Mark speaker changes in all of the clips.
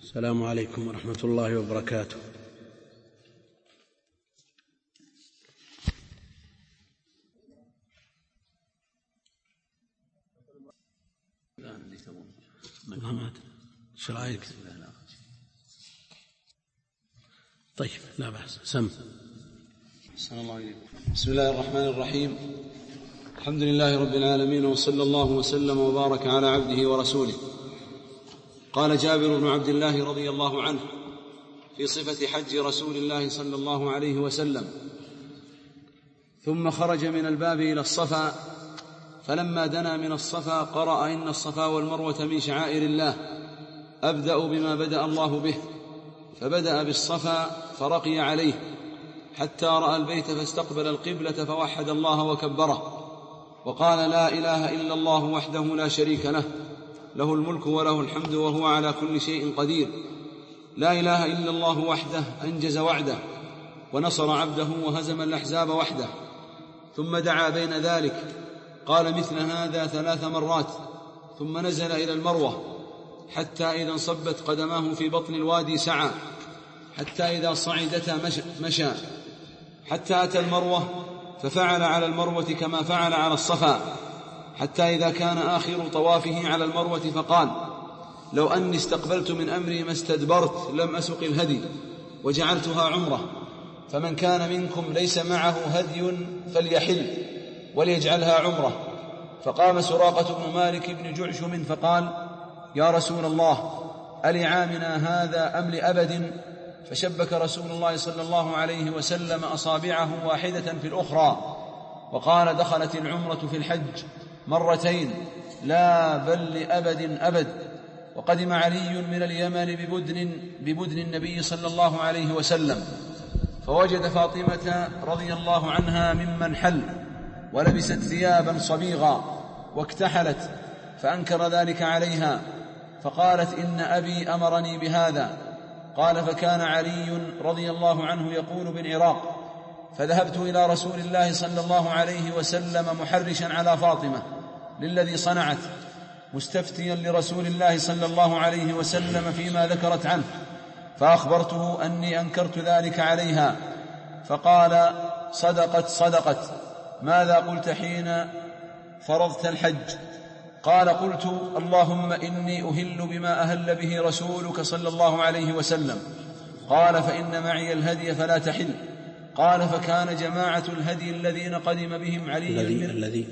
Speaker 1: السلام عليكم ورحمة الله وبركاته. شو رأيك؟ طيب لا بأس. سم.
Speaker 2: السلام الله عليكم. بسم الله الرحمن الرحيم. الحمد لله رب العالمين، وصلى الله وسلم وبارك على عبده ورسوله. قال جابر بن عبد الله رضي الله عنه في صفة حج رسول الله صلى الله عليه وسلم: ثم خرج من الباب إلى الصفا، فلما دنا من الصفا قرأ: إن الصفا والمروة من شعائر الله، أبدأ بما بدأ الله به. فبدأ بالصفا فرقي عليه حتى رأى البيت فاستقبل القبلة فوحد الله وكبره، وقال: لا إله إلا الله وحده لا شريك له، له الملك وله الحمد وهو على كل شيء قدير. لا إله إلا الله وحده أنجز وعده ونصر عبده وهزم الأحزاب وحده. ثم دعا بين ذلك، قال مثل هذا 3 مرات، ثم نزل إلى المروة حتى إذا انصبت قدماه في بطن الوادي سعى، حتى إذا صعدتا مشى، حتى أتى المروة ففعل على المروة كما فعل على الصفا، حتى إذا كان آخر طوافه على المروة فقال: لو أني استقبلت من أمري ما استدبرت لم أسق الهدي وجعلتها عمرة، فمن كان منكم ليس معه هدي فليحل وليجعلها عمرة. فقام سراقة بن مالك بن جعشم فقال: يا رسول الله، ألعامنا هذا أم لأبد؟ فشبك رسول الله صلى الله عليه وسلم أصابعه واحدة في الأخرى وقال: دخلت العمرة في الحج مرتين، لا بل لأبد أبد. وقدم علي من اليمن ببدن النبي صلى الله عليه وسلم، فوجد فاطمة رضي الله عنها ممن حل، ولبست ثيابا صبيغا واكتحلت، فأنكر ذلك عليها، فقالت: إن أبي أمرني بهذا. قال: فكان علي رضي الله عنه يقول بالعراق، فذهبت إلى رسول الله صلى الله عليه وسلم محرشا على فاطمة للذي صنعت، مستفتيا لرسول الله صلى الله عليه وسلم فيما ذكرت عنه، فأخبرته أني أنكرت ذلك عليها، فقال: صدقت. ماذا قلت حين فرضت الحج؟ قال: قلت: اللهم إني أهل بما أهل به رسولك صلى الله عليه وسلم. قال: فإن معي الهدي فلا تحل. قال: فكان جماعة الهدي الذين قدم بهم علي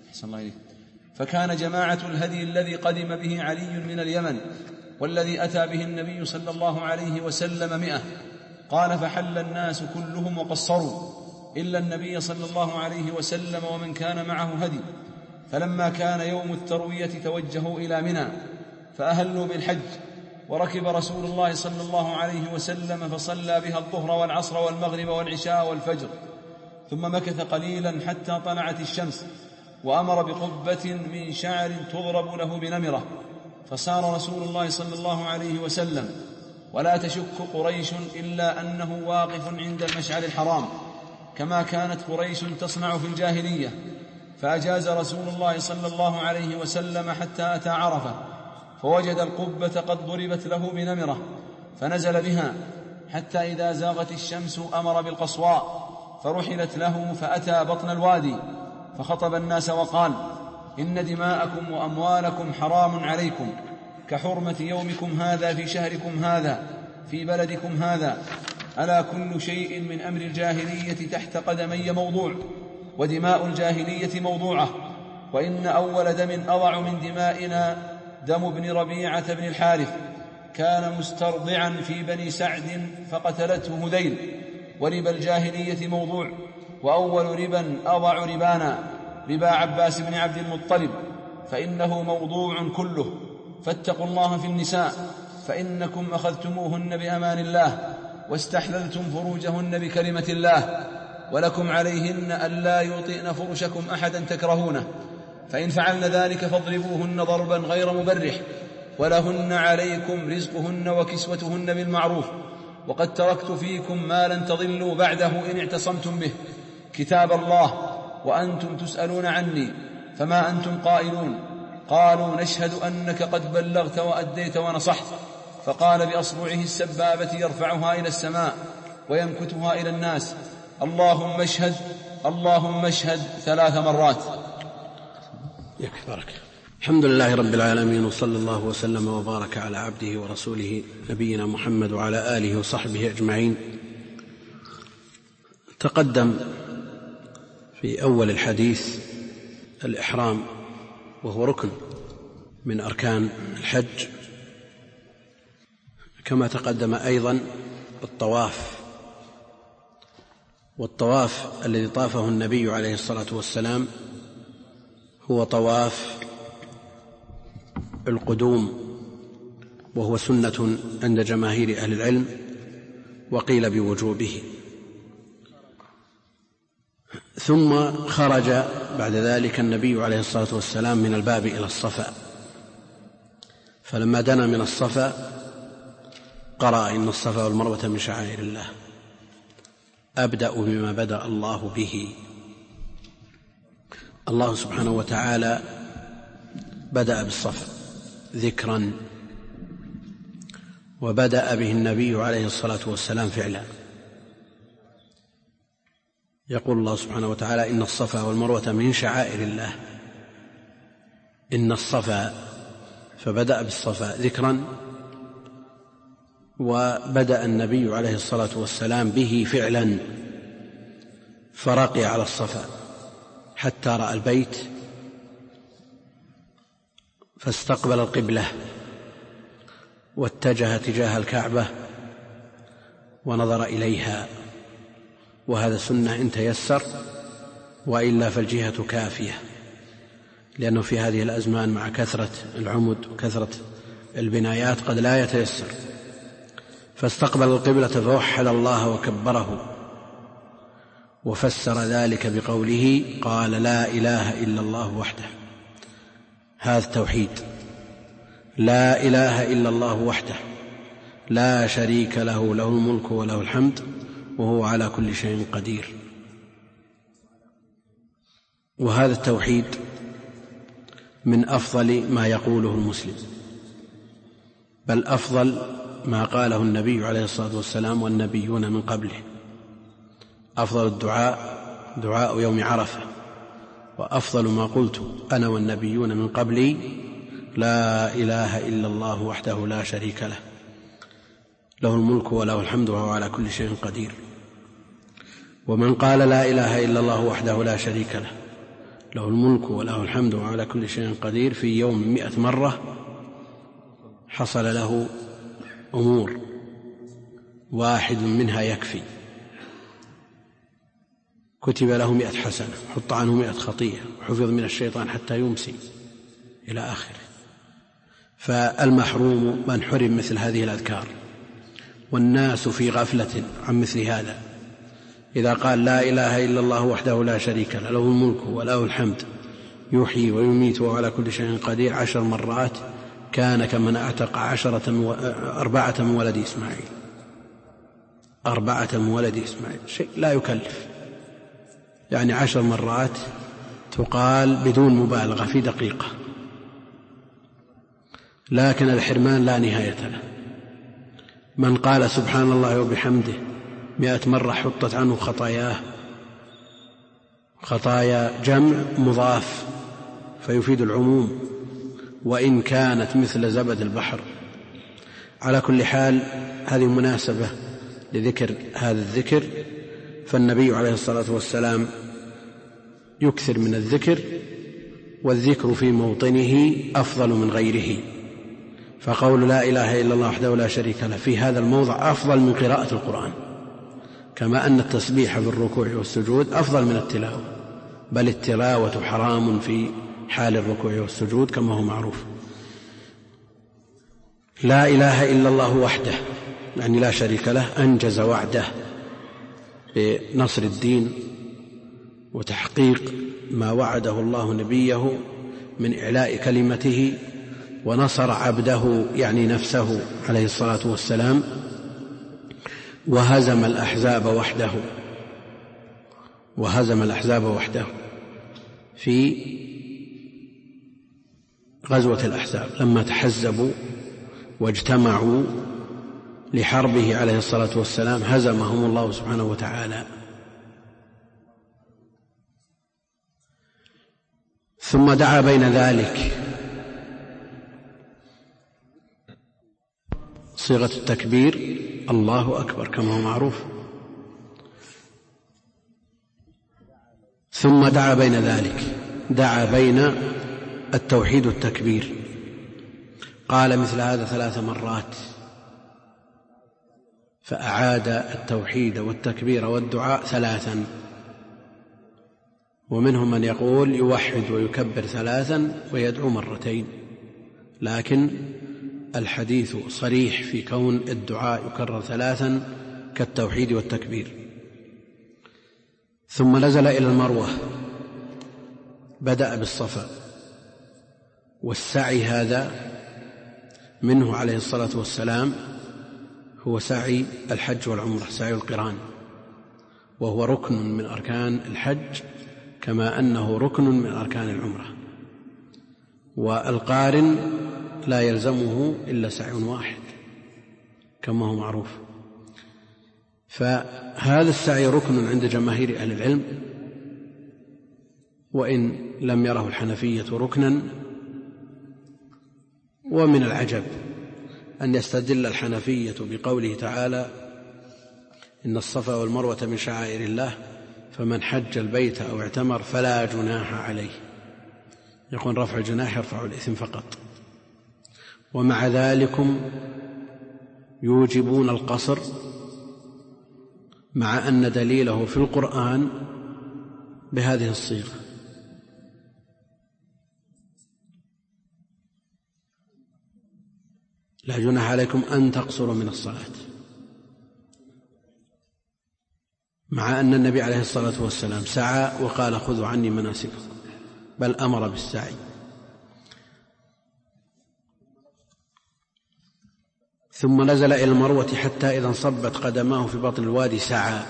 Speaker 2: فكان جماعة الهدي الذي قدم به علي من اليمن، والذي أتى به النبي صلى الله عليه وسلم 100. قال: فحل الناس كلهم وقصروا إلا النبي صلى الله عليه وسلم ومن كان معه هدي. فلما كان يوم التروية توجهوا إلى منى فأهلوا بالحج، وركب رسول الله صلى الله عليه وسلم فصلى بها الظهر والعصر والمغرب والعشاء والفجر، ثم مكث قليلا حتى طلعت الشمس، وأمر بقبة من شعر تضرب له بنمرة، فصار رسول الله صلى الله عليه وسلم ولا تشك قريش إلا أنه واقف عند المشعر الحرام، كما كانت قريش تصنع في الجاهلية. فأجاز رسول الله صلى الله عليه وسلم حتى أتى عرفة، فوجد القبة قد ضربت له بنمرة، فنزل بها حتى إذا زاغت الشمس أمر بالقصواء، فرحلت له، فأتى بطن الوادي فخطب الناس وقال: إن دماءكم وأموالكم حرام عليكم كحرمة يومكم هذا في شهركم هذا في بلدكم هذا. ألا كل شيء من أمر الجاهلية تحت قدمي موضوع، ودماء الجاهلية موضوعة، وإن أول دم أضع من دمائنا دم ابن ربيعة بن الحارث، كان مسترضعا في بني سعد فقتلته هذيل. وربا الجاهلية موضوع، وأول ربا أضع ربانا ربا عباس بن عبد المطلب، فإنه موضوع كله. فاتقوا الله في النساء، فإنكم أخذتموهن بأمان الله واستحللتم فروجهن بكلمة الله، ولكم عليهن ألا يوطئن فرشكم أحدا تكرهونه، فإن فعلن ذلك فاضربوهن ضربا غير مبرح، ولهن عليكم رزقهن وكسوتهن بالمعروف. وقد تركت فيكم ما لن تضلوا بعده إن اعتصمتم به، كتاب الله، وأنتم تسألون عني، فما أنتم قائلون؟ قالوا: نشهد أنك قد بلغت وأديت ونصحت. فقال بأصبعه السبابة يرفعها إلى السماء وينكتها إلى الناس: اللهم اشهد اللهم اشهد 3 مرات.
Speaker 1: يكفي بارك. الحمد لله رب العالمين، وصلى الله وسلم وبارك على عبده ورسوله نبينا محمد وعلى آله وصحبه أجمعين. تقدم في أول الحديث الإحرام، وهو ركن من أركان الحج، كما تقدم أيضا الطواف. والطواف الذي طافه النبي عليه الصلاة والسلام هو طواف القدوم، وهو سنة عند جماهير أهل العلم، وقيل بوجوبه. ثم خرج بعد ذلك النبي عليه الصلاة والسلام من الباب إلى الصفا، فلما دنا من الصفا قرأ: إن الصفا والمروة من شعائر الله، أبدأ بما بدأ الله به. الله سبحانه وتعالى بدأ بالصفا ذكرا، وبدأ به النبي عليه الصلاة والسلام فعلا. يقول الله سبحانه وتعالى: إن الصفا والمروة من شعائر الله. إن الصفا، فبدأ بالصفا ذكرا، وبدأ النبي عليه الصلاة والسلام به فعلا، فرقي على الصفا حتى رأى البيت فاستقبل القبلة واتجه تجاه الكعبة ونظر إليها، وهذا سنة إن تيسر، وإلا فالجهة كافية، لأنه في هذه الأزمان مع كثرة العمد وكثرة البنايات قد لا يتيسر. فاستقبل القبلة فوحد الله وكبره، وفسر ذلك بقوله: قال: لا إله إلا الله وحده. هذا التوحيد، لا إله إلا الله وحده لا شريك له، له الملك وله الحمد وهو على كل شيء قدير. وهذا التوحيد من أفضل ما يقوله المسلم، بل أفضل ما قاله النبي عليه الصلاة والسلام والنبيون من قبله. أفضل الدعاء دعاء يوم عرفة، وأفضل ما قلت أنا والنبيون من قبلي: لا إله إلا الله وحده لا شريك له، له الملك وله الحمد وهو على كل شيء قدير. ومن قال لا إله إلا الله وحده لا شريك له، له الملك وله الحمد وهو على كل شيء قدير في يوم 100 مرة، حصل له أمور، واحد منها يكفي: كتب له 100 حسنة، حط عنه 100 خطيئة، حفظ من الشيطان حتى يمسي، إلى آخره. فالمحروم من حرم مثل هذه الأذكار، والناس في غفلة عن مثل هذا. إذا قال لا إله إلا الله وحده لا شريك له، له الملك وله الحمد يحيي ويميت وهو على كل شيء قدير 10 مرات، كان كمن أعتق 4 من ولد إسماعيل. 4 من ولد إسماعيل، شيء لا يكلف، يعني 10 مرات تقال بدون مبالغة في دقيقة. لكن الحرمان لا نهاية له. من قال سبحان الله وبحمده 100 مرة حطت عنه خطاياه، خطايا جمع مضاف فيفيد العموم، وإن كانت مثل زبد البحر. على كل حال، هذه مناسبة لذكر هذا الذكر، فالنبي عليه الصلاة والسلام يكثر من الذكر، والذكر في موطنه أفضل من غيره. فقول لا إله إلا الله وحده لا شريك له في هذا الموضع أفضل من قراءة القرآن، كما أن التسبيح في الركوع والسجود أفضل من التلاوة، بل التلاوة حرام في حال الركوع والسجود كما هو معروف. لا إله إلا الله وحده يعني لا شريك له، أنجز وعده بنصر الدين وتحقيق ما وعده الله نبيه من إعلاء كلمته، ونصر عبده يعني نفسه عليه الصلاة والسلام، وهزم الأحزاب وحده في غزوة الأحزاب لما تحزبوا واجتمعوا لحربه عليه الصلاة والسلام هزمهم الله سبحانه وتعالى. ثم دعا بين ذلك صيغة التكبير الله أكبر كما هو معروف، ثم دعا بين ذلك، دعا بين التوحيد والتكبير، قال مثل هذا 3 مرات، فأعاد التوحيد والتكبير والدعاء 3، ومنهم من يقول يوحد ويكبر 3 ويدعو 2 مرتين، لكن الحديث صريح في كون الدعاء يكرر 3 كالتوحيد والتكبير. ثم نزل إلى المروة، بدأ بالصفا، والسعي هذا منه عليه الصلاة والسلام هو سعي الحج والعمرة، سعي القران، وهو ركن من أركان الحج كما أنه ركن من أركان العمرة، والقارن لا يلزمه إلا سعي واحد كما هو معروف. فهذا السعي ركن عند جماهير أهل العلم، وإن لم يره الحنفية ركنا. ومن العجب أن يستدل الحنفية بقوله تعالى إن الصفا والمروة من شعائر الله فمن حج البيت أو اعتمر فلا جناح عليه، يقول رفع الجناح يرفع الإثم فقط، ومع ذلك يوجبون القصر مع أن دليله في القرآن بهذه الصيغة. لا جناح عليكم أن تقصروا من الصلاة، مع أن النبي عليه الصلاة والسلام سعى وقال خذوا عني مناسككم، بل أمر بالسعي. ثم نزل إلى المروة حتى إذا انصبت قدماه في بطن الوادي سعى،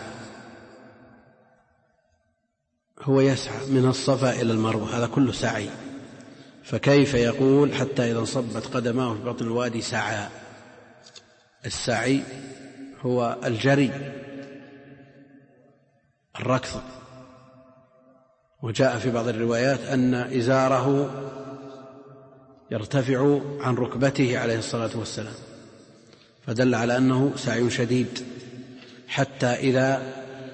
Speaker 1: هو يسعى من الصفا إلى المروة، هذا كله سعي، فكيف يقول حتى إذا انصبت قدماه في بطن الوادي سعى؟ السعي هو الجري، الركض. وجاء في بعض الروايات أن إزاره يرتفع عن ركبته عليه الصلاة والسلام، فدل على أنه سعي شديد، حتى إذا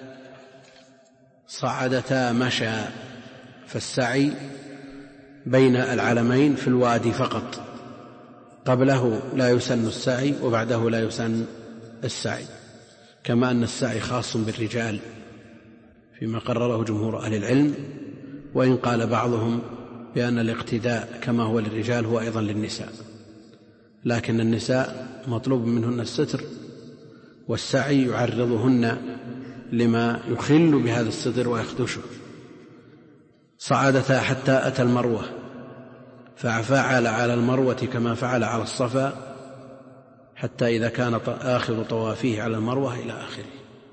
Speaker 1: صعدتا مشى، فالسعي بين العلمين في الوادي فقط، قبله لا يسن السعي وبعده لا يسن السعي، كما أن السعي خاص بالرجال فيما قرره جمهور أهل العلم، وإن قال بعضهم بأن الاقتداء كما هو للرجال هو أيضا للنساء، لكن النساء مطلوب منهن الستر، والسعي يعرضهن لما يخل بهذا الستر ويخدشه. صعدتا حتى أتى المروة ففعل على المروة كما فعل على الصفا، حتى إذا كان آخر طوافه على المروة إلى آخره.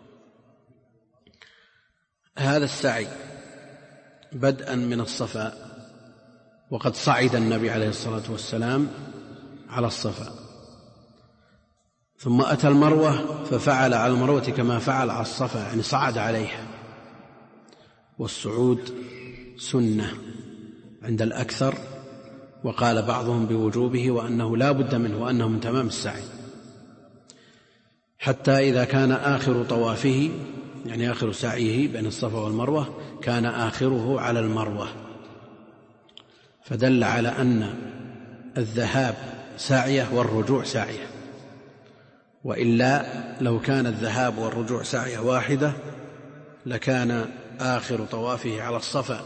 Speaker 1: هذا السعي بدءا من الصفا، وقد صعد النبي عليه الصلاة والسلام على الصفا، ثم أتى المروة ففعل على المروة كما فعل على الصفا، يعني صعد عليها. والصعود سنة عند الأكثر، وقال بعضهم بوجوبه وأنه لا بد منه وأنه من تمام السعي، حتى إذا كان آخر طوافه يعني آخر سعيه بين الصفا والمروة كان آخره على المروة، فدل على أن الذهاب ساعية والرجوع ساعية، وإلا لو كان الذهاب والرجوع ساعية واحدة لكان آخر طوافه على الصفا.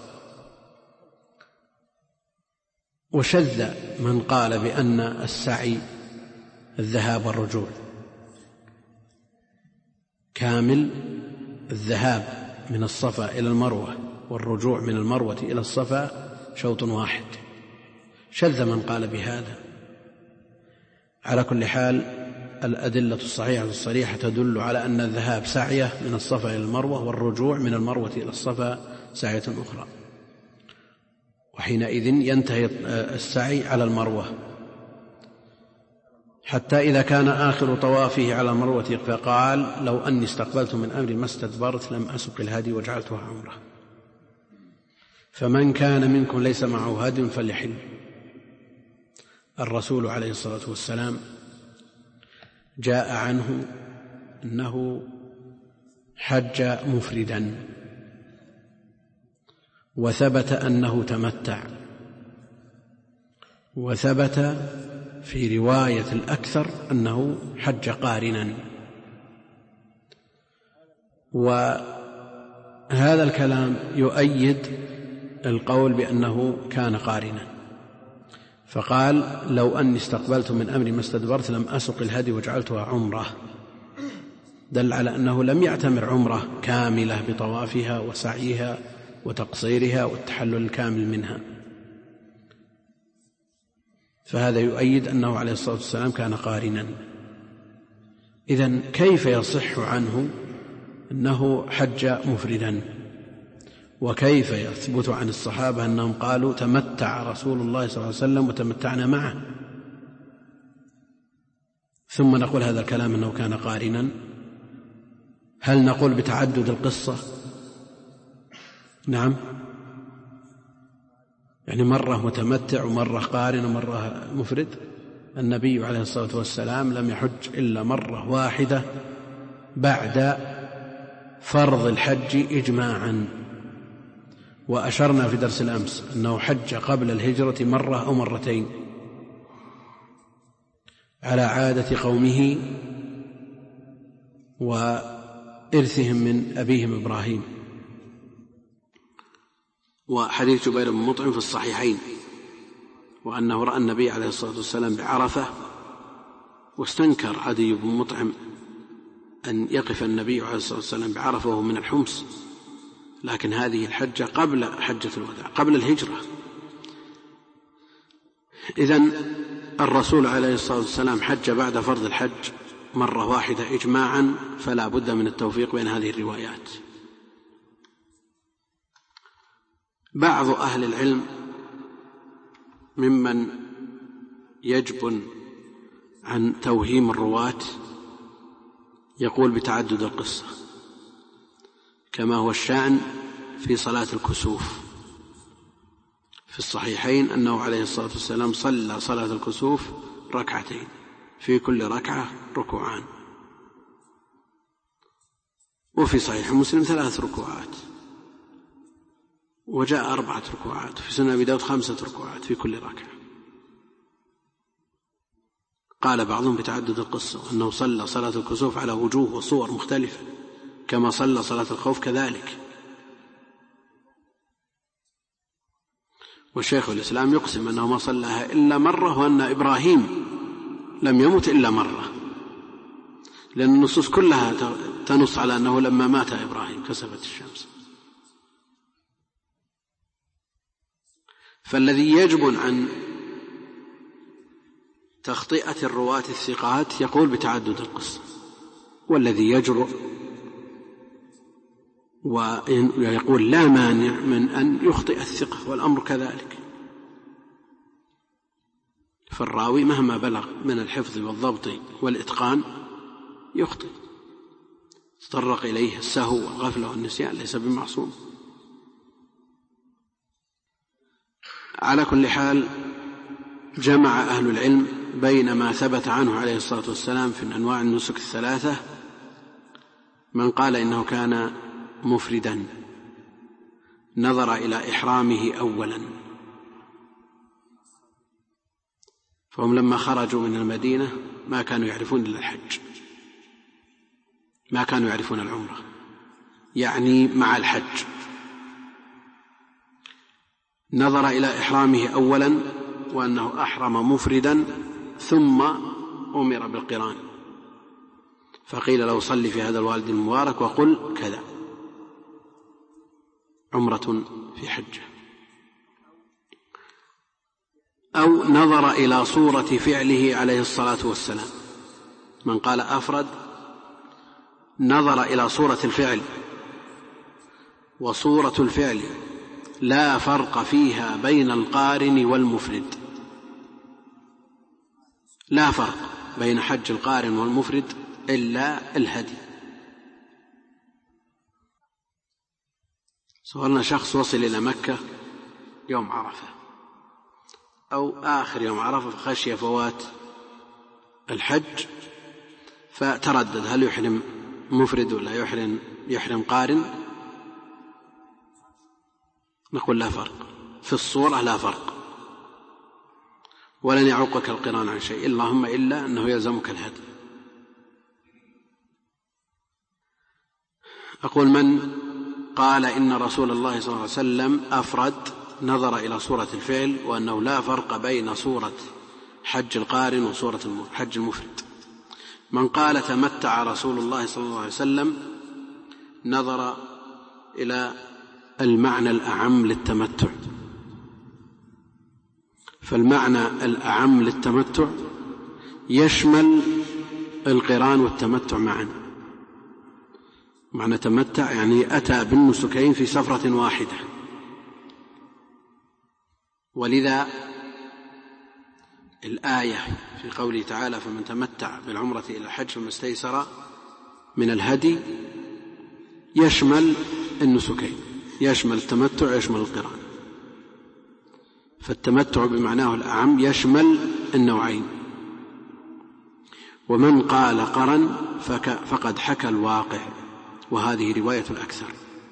Speaker 1: وشذ من قال بأن السعي الذهاب والرجوع كامل، الذهاب من الصفا إلى المروة والرجوع من المروة إلى الصفا شوط واحد، شذ من قال بهذا. على كل حال الأدلة الصحيحة الصريحة تدل على أن الذهاب سعية من الصفا إلى المروة، والرجوع من المروة إلى الصفا سعية أخرى، وحينئذ ينتهي السعي على المروة حتى إذا كان آخر طوافه على المروة فقال لو أني استقبلت من أمري ما استدبرت لم أسق الهدي وجعلتها عمرة. فمن كان منكم ليس معه هدي فليحل. الرسول عليه الصلاة والسلام جاء عنه أنه حج مفردا، وثبت أنه تمتع، وثبت في رواية الأكثر أنه حج قارنا. وهذا الكلام يؤيد القول بأنه كان قارنا، فقال لو أني استقبلت من أمري ما استدبرت لم أسق الهدي وجعلتها عمرة، دل على أنه لم يعتمر عمرة كاملة بطوافها وسعيها وتقصيرها والتحلل الكامل منها، فهذا يؤيد أنه عليه الصلاة والسلام كان قارنا. إذن كيف يصح عنه أنه حج مفردا؟ وكيف يثبت عن الصحابة أنهم قالوا تمتع رسول الله صلى الله عليه وسلم وتمتعنا معه، ثم نقول هذا الكلام أنه كان قارنا؟ هل نقول بتعدد القصة؟ نعم، يعني مرة متمتع ومرة قارن ومرة مفرد. النبي عليه الصلاة والسلام لم يحج إلا مرة واحدة بعد فرض الحج إجماعا، وأشرنا في درس الأمس أنه حج قبل الهجرة مرة أو مرتين على عادة قومه وإرثهم من أبيهم إبراهيم. وحديث جبير بن مطعم في الصحيحين، وأنه رأى النبي عليه الصلاة والسلام بعرفة، واستنكر عدي بن مطعم أن يقف النبي عليه الصلاة والسلام بعرفة وهو من الحمص، لكن هذه الحجة قبل حجة الوداع قبل الهجرة. إذن الرسول عليه الصلاة والسلام حج بعد فرض الحج مرة واحدة إجماعا، فلا بد من التوفيق بين هذه الروايات. بعض أهل العلم ممن يجبن عن توهيم الرواة يقول بتعدد القصة، كما هو الشأن في صلاة الكسوف. في الصحيحين أنه عليه الصلاة والسلام صلى صلاة الكسوف ركعتين، في كل ركعة ركوعان، وفي صحيح مسلم 3 ركوعات، وجاء 4 ركوعات، في سنن أبي داود 5 ركوعات في كل ركعة. قال بعضهم بتعدد القصة، أنه صلى صلاة الكسوف على وجوه وصور مختلفة، كما صلى صلاة الخوف كذلك. والشيخ الإسلام يقسم أنه ما صلىها إلا مرة، وأن إبراهيم لم يمت إلا مرة، لأن النصوص كلها تنص على أنه لما مات إبراهيم كسفت الشمس. فالذي يجب عن تخطئة الرواة الثقات يقول بتعدد القصة، والذي يجرؤ ويقول لا مانع من أن يخطئ الثقة، والأمر كذلك. فالراوي مهما بلغ من الحفظ والضبط والإتقان يخطئ، تطرق إليه السهو والغفلة والنسيان، ليس بمعصوم. على كل حال، جمع أهل العلم بين ما ثبت عنه عليه الصلاة والسلام في أنواع النسك 3، من قال إنه كان مفردا نظر إلى إحرامه أولا، فهم لما خرجوا من المدينة ما كانوا يعرفون إلا الحج، ما كانوا يعرفون العمرة، يعني مع الحج. نظر إلى إحرامه أولا، وأنه أحرم مفردا، ثم أمر بالقران، فقيل له صل في هذا الوالد المبارك وقل كذا، عمرة في حجة. أو نظر إلى صورة فعله عليه الصلاة والسلام، من قال أفرد نظر إلى صورة الفعل، وصورة الفعل لا فرق فيها بين القارن والمفرد، لا فرق، بين حج القارن والمفرد إلا الهدي. صورنا شخص وصل إلى مكة يوم عرفة أو آخر يوم عرفة فخشي فوات الحج، فتردد هل يحرم مفرد ولا يحرم قارن. نقول لا فرق في الصورة، لا فرق، ولن يعوقك القران عن شيء اللهم إلا أنه يلزمك الهدي. أقول من قال إن رسول الله صلى الله عليه وسلم أفرد نظر إلى صورة الفعل وأنه لا فرق بين صورة حج القارن وصورة حج المفرد. من قال تمتع رسول الله صلى الله عليه وسلم نظر إلى المعنى الأعم للتمتع، فالمعنى الأعم للتمتع يشمل القران والتمتع معا. معنى تمتع يعني أتى بالنسكين في سفرة واحدة، ولذا الآية في قوله تعالى فمن تمتع بالعمرة إلى الحج فما استيسر من الهدي يشمل النسكين، يشمل التمتع يشمل القران، فالتمتع بمعناه الأعم يشمل النوعين. ومن قال قرن فقد حكى الواقع، وهذه رواية الأكثر.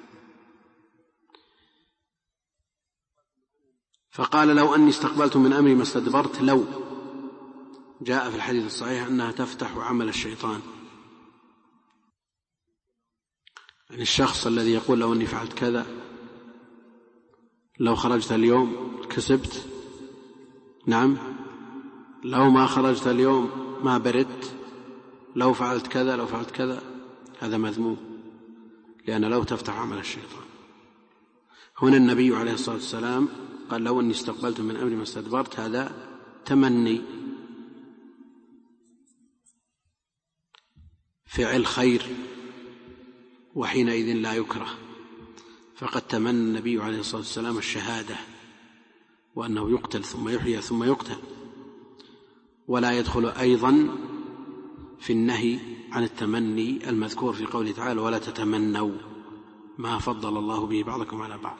Speaker 1: فقال لو أني استقبلت من أمري ما استدبرت، لو جاء في الحديث الصحيح أنها تفتح عمل الشيطان، يعني الشخص الذي يقول لو أني فعلت كذا، لو خرجت اليوم كسبت، نعم، لو ما خرجت اليوم ما بردت، لو فعلت كذا لو فعلت كذا، هذا مذموم، لأن لو تفتح عمل الشيطان. هنا النبي عليه الصلاة والسلام قال لو أني استقبلت من أمري ما استدبرت، هذا تمني فعل خير، وحينئذ لا يكره، فقد تمنى النبي عليه الصلاة والسلام الشهادة وأنه يقتل ثم يحيى ثم يقتل. ولا يدخل أيضا في النهي عن التمني المذكور في قوله تعالى ولا تتمنوا ما فضل الله به بعضكم على بعض.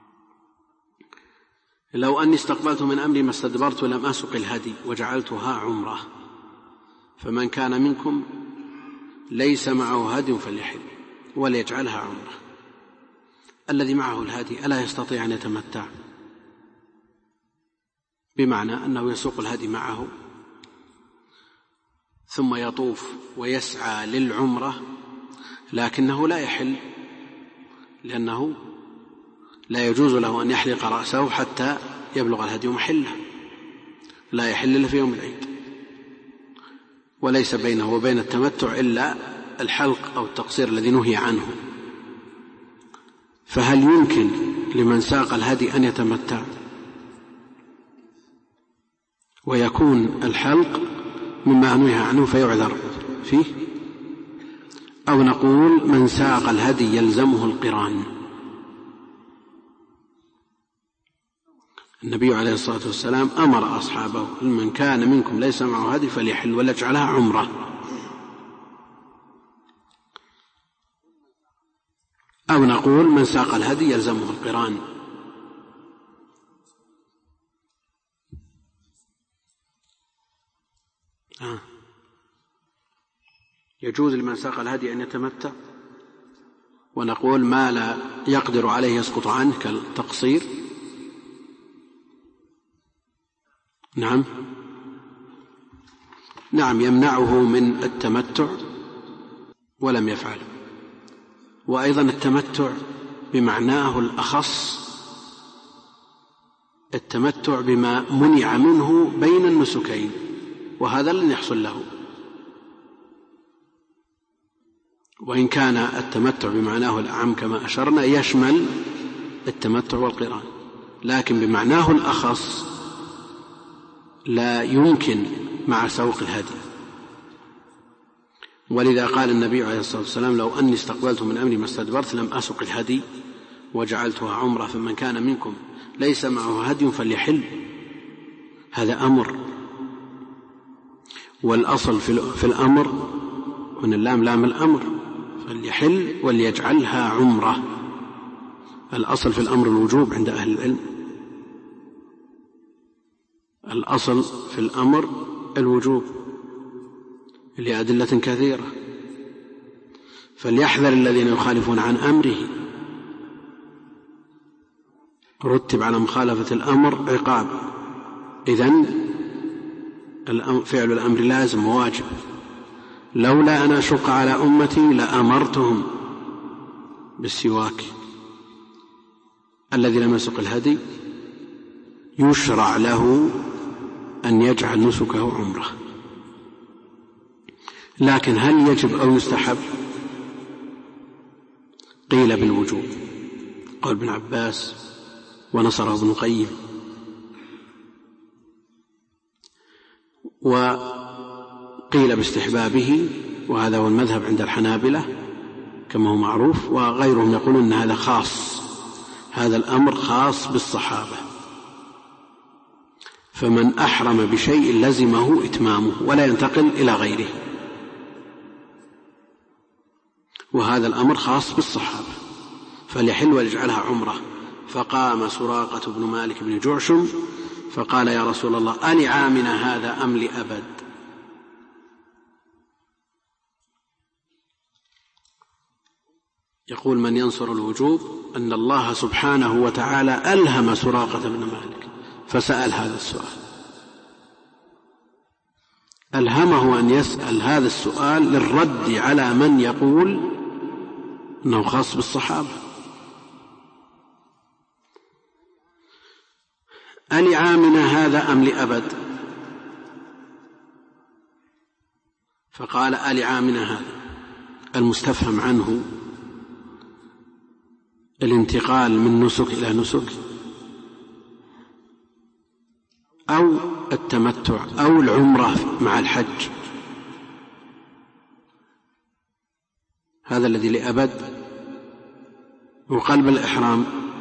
Speaker 1: لو أني استقبلت من أمري ما استدبرت ولم أسق الهدي وجعلتها عمرة، فمن كان منكم ليس معه هدي فليحل وليجعلها عمرة. الذي معه الهدي ألا يستطيع أن يتمتع؟ بمعنى أنه يسوق الهدي معه ثم يطوف ويسعى للعمرة، لكنه لا يحل، لأنه لا يجوز له أن يحلق رأسه حتى يبلغ الهدي محله، لا يحل إلا في يوم العيد، وليس بينه وبين التمتع إلا الحلق أو التقصير الذي نهي عنه. فهل يمكن لمن ساق الهدي أن يتمتع ويكون الحلق مما نهي عنه فيعذر فيه؟ أو نقول من ساق الهدي يلزمه القران؟ النبي عليه الصلاة والسلام أمر أصحابه من كان منكم ليس معه هدي فليحل وليجعلها عمرة. أو نقول من ساق الهدي يلزمه القران. يجوز لمن ساق الهدي أن يتمتع، ونقول ما لا يقدر عليه يسقط عنه كالتقصير. نعم يمنعه من التمتع ولم يفعل. وأيضا التمتع بمعناه الأخص التمتع بما منع منه بين النسكين، وهذا لن يحصل له. وإن كان التمتع بمعناه الأعم كما أشرنا يشمل التمتع والقران، لكن بمعناه الأخص لا يمكن مع سوق الهدي. ولذا قال النبي عليه الصلاة والسلام لو أني استقبلت من أمري ما استدبرت لم أسق الهدي وجعلتها عمرة، فمن كان منكم ليس معه هدي فليحل. هذا أمر. والأصل في الأمر من اللام لام الأمر، فليحل وليجعلها عمرة. الأصل في الأمر الوجوب عند أهل العلم، الأصل في الأمر الوجوب لأدلة كثيرة، فليحذر الذين يخالفون عن أمره. رتب على مخالفة الأمر عقاب، إذن فعل الأمر لازم وواجب. لولا أن أشق على أمتي لأمرتهم بالسواك. الذي لم يسق الهدي يشرع له أن يجعل نسكه عمره، لكن هل يجب أو يستحب؟ قيل بالوجوب، قال ابن عباس ونصره ابن القيم، وقيل باستحبابه، وهذا هو المذهب عند الحنابلة كما هو معروف، وغيرهم يقولون أن هذا خاص، هذا الأمر خاص بالصحابة، فمن أحرم بشيء لزمه إتمامه ولا ينتقل إلى غيره، وهذا الأمر خاص بالصحابة، فليحل ويجعلها عمرة. فقام سراقة بن مالك بن جعشم فقال: يا رسول الله، ألعامنا هذا أم لأبد؟ يقول من ينصر الوجوب أن الله سبحانه وتعالى ألهم سراقة بن مالك فسأل هذا السؤال، ألهمه أن يسأل هذا السؤال للرد على من يقول أنه خاص بالصحابة. ألعامنا هذا أم لأبد؟ فقال: ألعامنا هذا. المستفهم عنه الانتقال من نسك إلى نسك، أو التمتع، أو العمرة مع الحج، هذا الذي لأبد. وقلب الإحرام،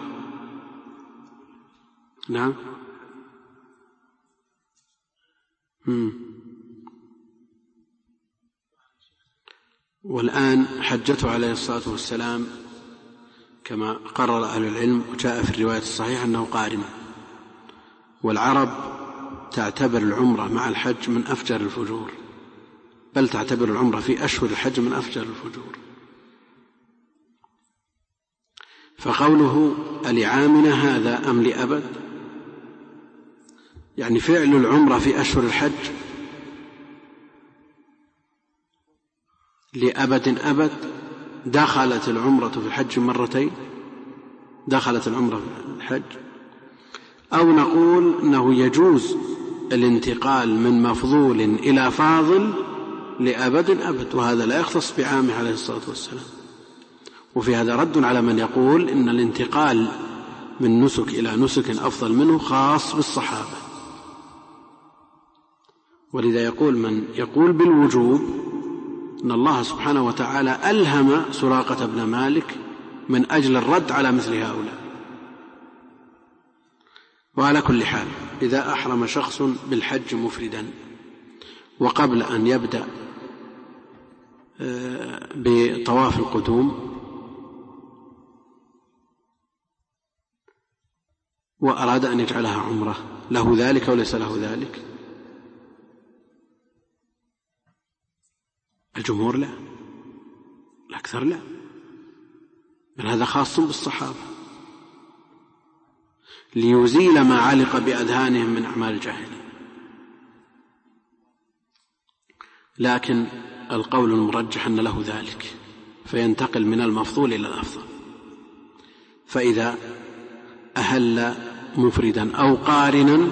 Speaker 1: نعم، والآن حجته عليه الصلاة والسلام كما قرر أهل العلم، وجاء في الرواية الصحيحة أنه قارن، والعرب تعتبر العمرة مع الحج من أفجر الفجور، بل تعتبر العمرة في أشهر الحج من أفجر الفجور. فقوله ألعامنا هذا أم لأبد، يعني فعل العمرة في أشهر الحج لأبد أبد. دخلت العمرة في الحج مرتين، دخلت العمرة في الحج. أو نقول أنه يجوز الانتقال من مفضول إلى فاضل لأبد أبد، وهذا لا يختص بعامه عليه الصلاة والسلام. وفي هذا رد على من يقول إن الانتقال من نسك إلى نسك أفضل منه خاص بالصحابة. ولذا يقول من يقول بالوجوب أن الله سبحانه وتعالى ألهم سراقة بن مالك من أجل الرد على مثل هؤلاء. وعلى كل حال، إذا أحرم شخص بالحج مفردا وقبل أن يبدأ بطواف القدوم وأراد أن يجعلها عمرة، له ذلك وليس له ذلك؟ الجمهور لا، الأكثر لا، بل هذا خاص بالصحابة ليزيل ما علق بأذهانهم من أعمال الجاهلية. لكن القول المرجح أن له ذلك، فينتقل من المفضول إلى الأفضل. فإذا أهل مفردا أو قارنا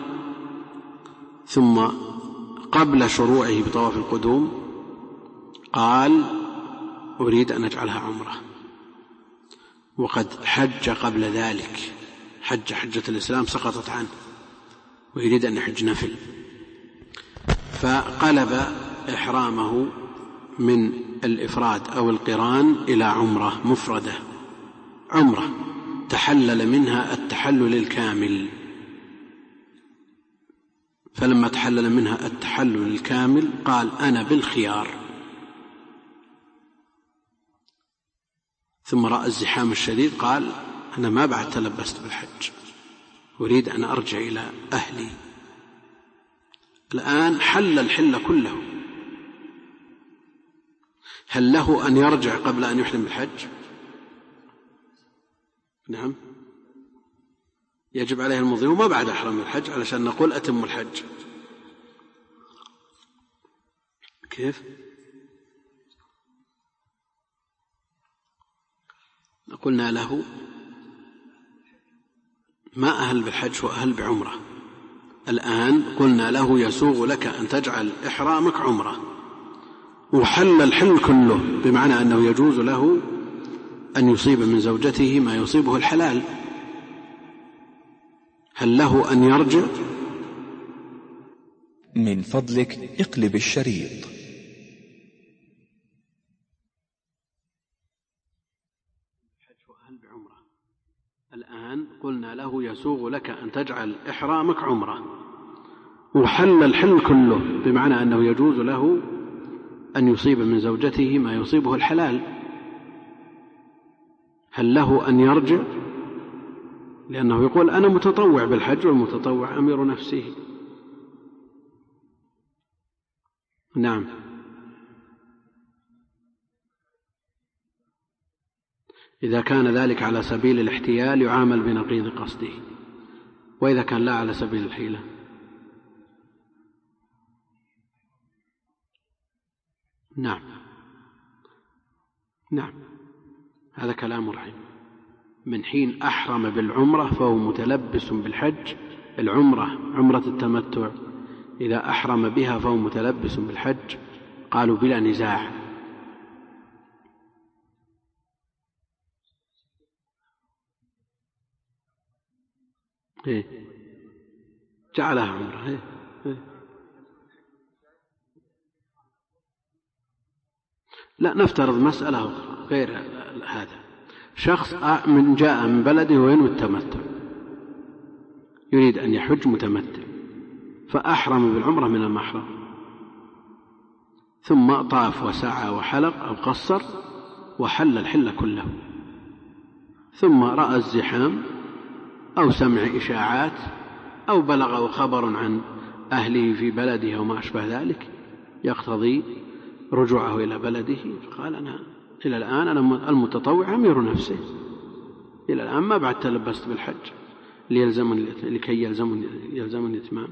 Speaker 1: ثم قبل شروعه بطواف القدوم قال أريد أن أجعلها عمرة، وقد حج قبل ذلك، حجة الإسلام سقطت عنه ويريد أن يحج نفل، فقلب إحرامه من الإفراد أو القران إلى عمرة مفردة، عمرة تحلل منها التحلل الكامل. فلما تحلل منها التحلل الكامل قال أنا بالخيار، ثم رأى الزحام الشديد قال أنا ما بعد تلبست بالحج، أريد أن أرجع إلى أهلي. الآن حل الحل كله، هل له أن يرجع قبل أن يحرم بالحج؟ نعم، يجب عليه المضي وما بعد أحرم بالحج علشان نقول أتم الحج. كيف؟ قلنا له ما أهل بالحج وأهل بعمرة. الآن قلنا له يسوغ لك أن تجعل إحرامك عمرة، وحل الحل كله، بمعنى أنه يجوز له أن يصيب من زوجته ما يصيبه الحلال. هل له أن يرجع؟
Speaker 3: من فضلك اقلب الشريط.
Speaker 1: الآن قلنا له يسوغ لك أن تجعل إحرامك عمرة، وحل الحل كله، بمعنى أنه يجوز له أن يصيب من زوجته ما يصيبه الحلال. هل له أن يرجع؟ لأنه يقول أنا متطوع بالحج والمتطوع أمير نفسه. نعم، إذا كان ذلك على سبيل الاحتيال يعامل بنقيض قصده، وإذا كان لا على سبيل الحيلة. نعم نعم، هذا كلام رحيم. من حين أحرم بالعمرة فهو متلبس بالحج. العمرة عمرة التمتع إذا أحرم بها فهو متلبس بالحج، قالوا بلا نزاع. جعلها عمرة. لا، نفترض مسألة أخرى غير هذا. شخص جاء من بلده وينوي التمتع، يريد أن يحج متمتع، فأحرم بالعمرة من المحرم، ثم طاف وسعى وحلق أو قصر وحل الحل كله، ثم رأى الزحام أو سمع إشاعات أو بلغه خبر عن أهله في بلده وما أشبه ذلك يقتضي رجوعه إلى بلده، فقال أنا إلى الآن أنا المتطوع أمير نفسه، إلى الآن ما بعد تلبست بالحج لكي يلزمني الإتمام.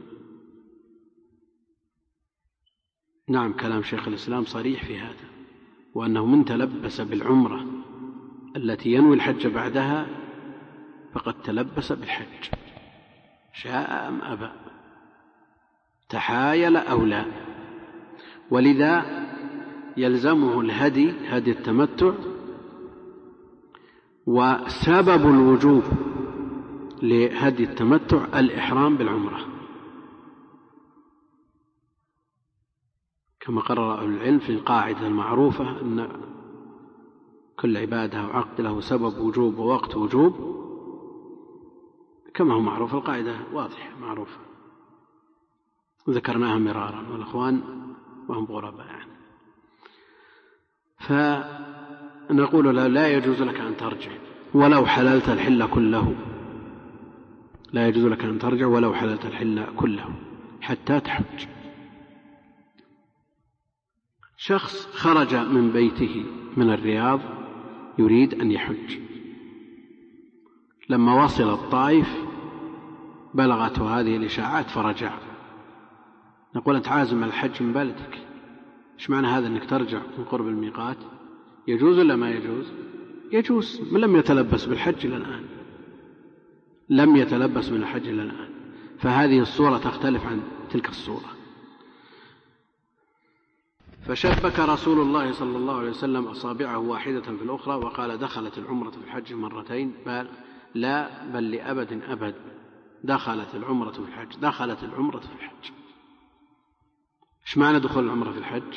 Speaker 1: نعم، كلام شيخ الإسلام صريح في هذا، وأنه من تلبس بالعمرة التي ينوي الحج بعدها فقد تلبس بالحج، شاء أم أبى، تحايل أو لا. ولذا يلزمه الهدي، هدي التمتع، وسبب الوجوب لهدي التمتع الإحرام بالعمرة، كما قرر أهل العلم في القاعدة المعروفة أن كل عبادة وعقد له سبب وجوب ووقت وجوب، كما هو معروف. القاعدة واضحة معروفة وذكرناها مرارا، والأخوان وهم غرباء يعني. فنقول له لا يجوز لك أن ترجع ولو حللت الحل كله، لا يجوز لك أن ترجع ولو حللت الحل كله حتى تحج. شخص خرج من بيته من الرياض يريد أن يحج، لما وصل الطائف بلغته هذه الإشاعات فرجع. نقول أنت عازم على الحج من بلدك، إيش معنى هذا أنك ترجع من قرب الميقات؟ يجوز ولا ما يجوز؟ يجوز، من لم يتلبس بالحج إلى الآن، لم يتلبس من الحج إلى الآن، فهذه الصورة تختلف عن تلك الصورة. فشبك رسول الله صلى الله عليه وسلم أصابعه واحدة في الأخرى وقال دخلت العمرة في الحج مرتين، لا بل لأبد أبد، دخلت العمرة في الحج، دخلت العمرة في الحج. إيش معنى دخول العمرة في الحج؟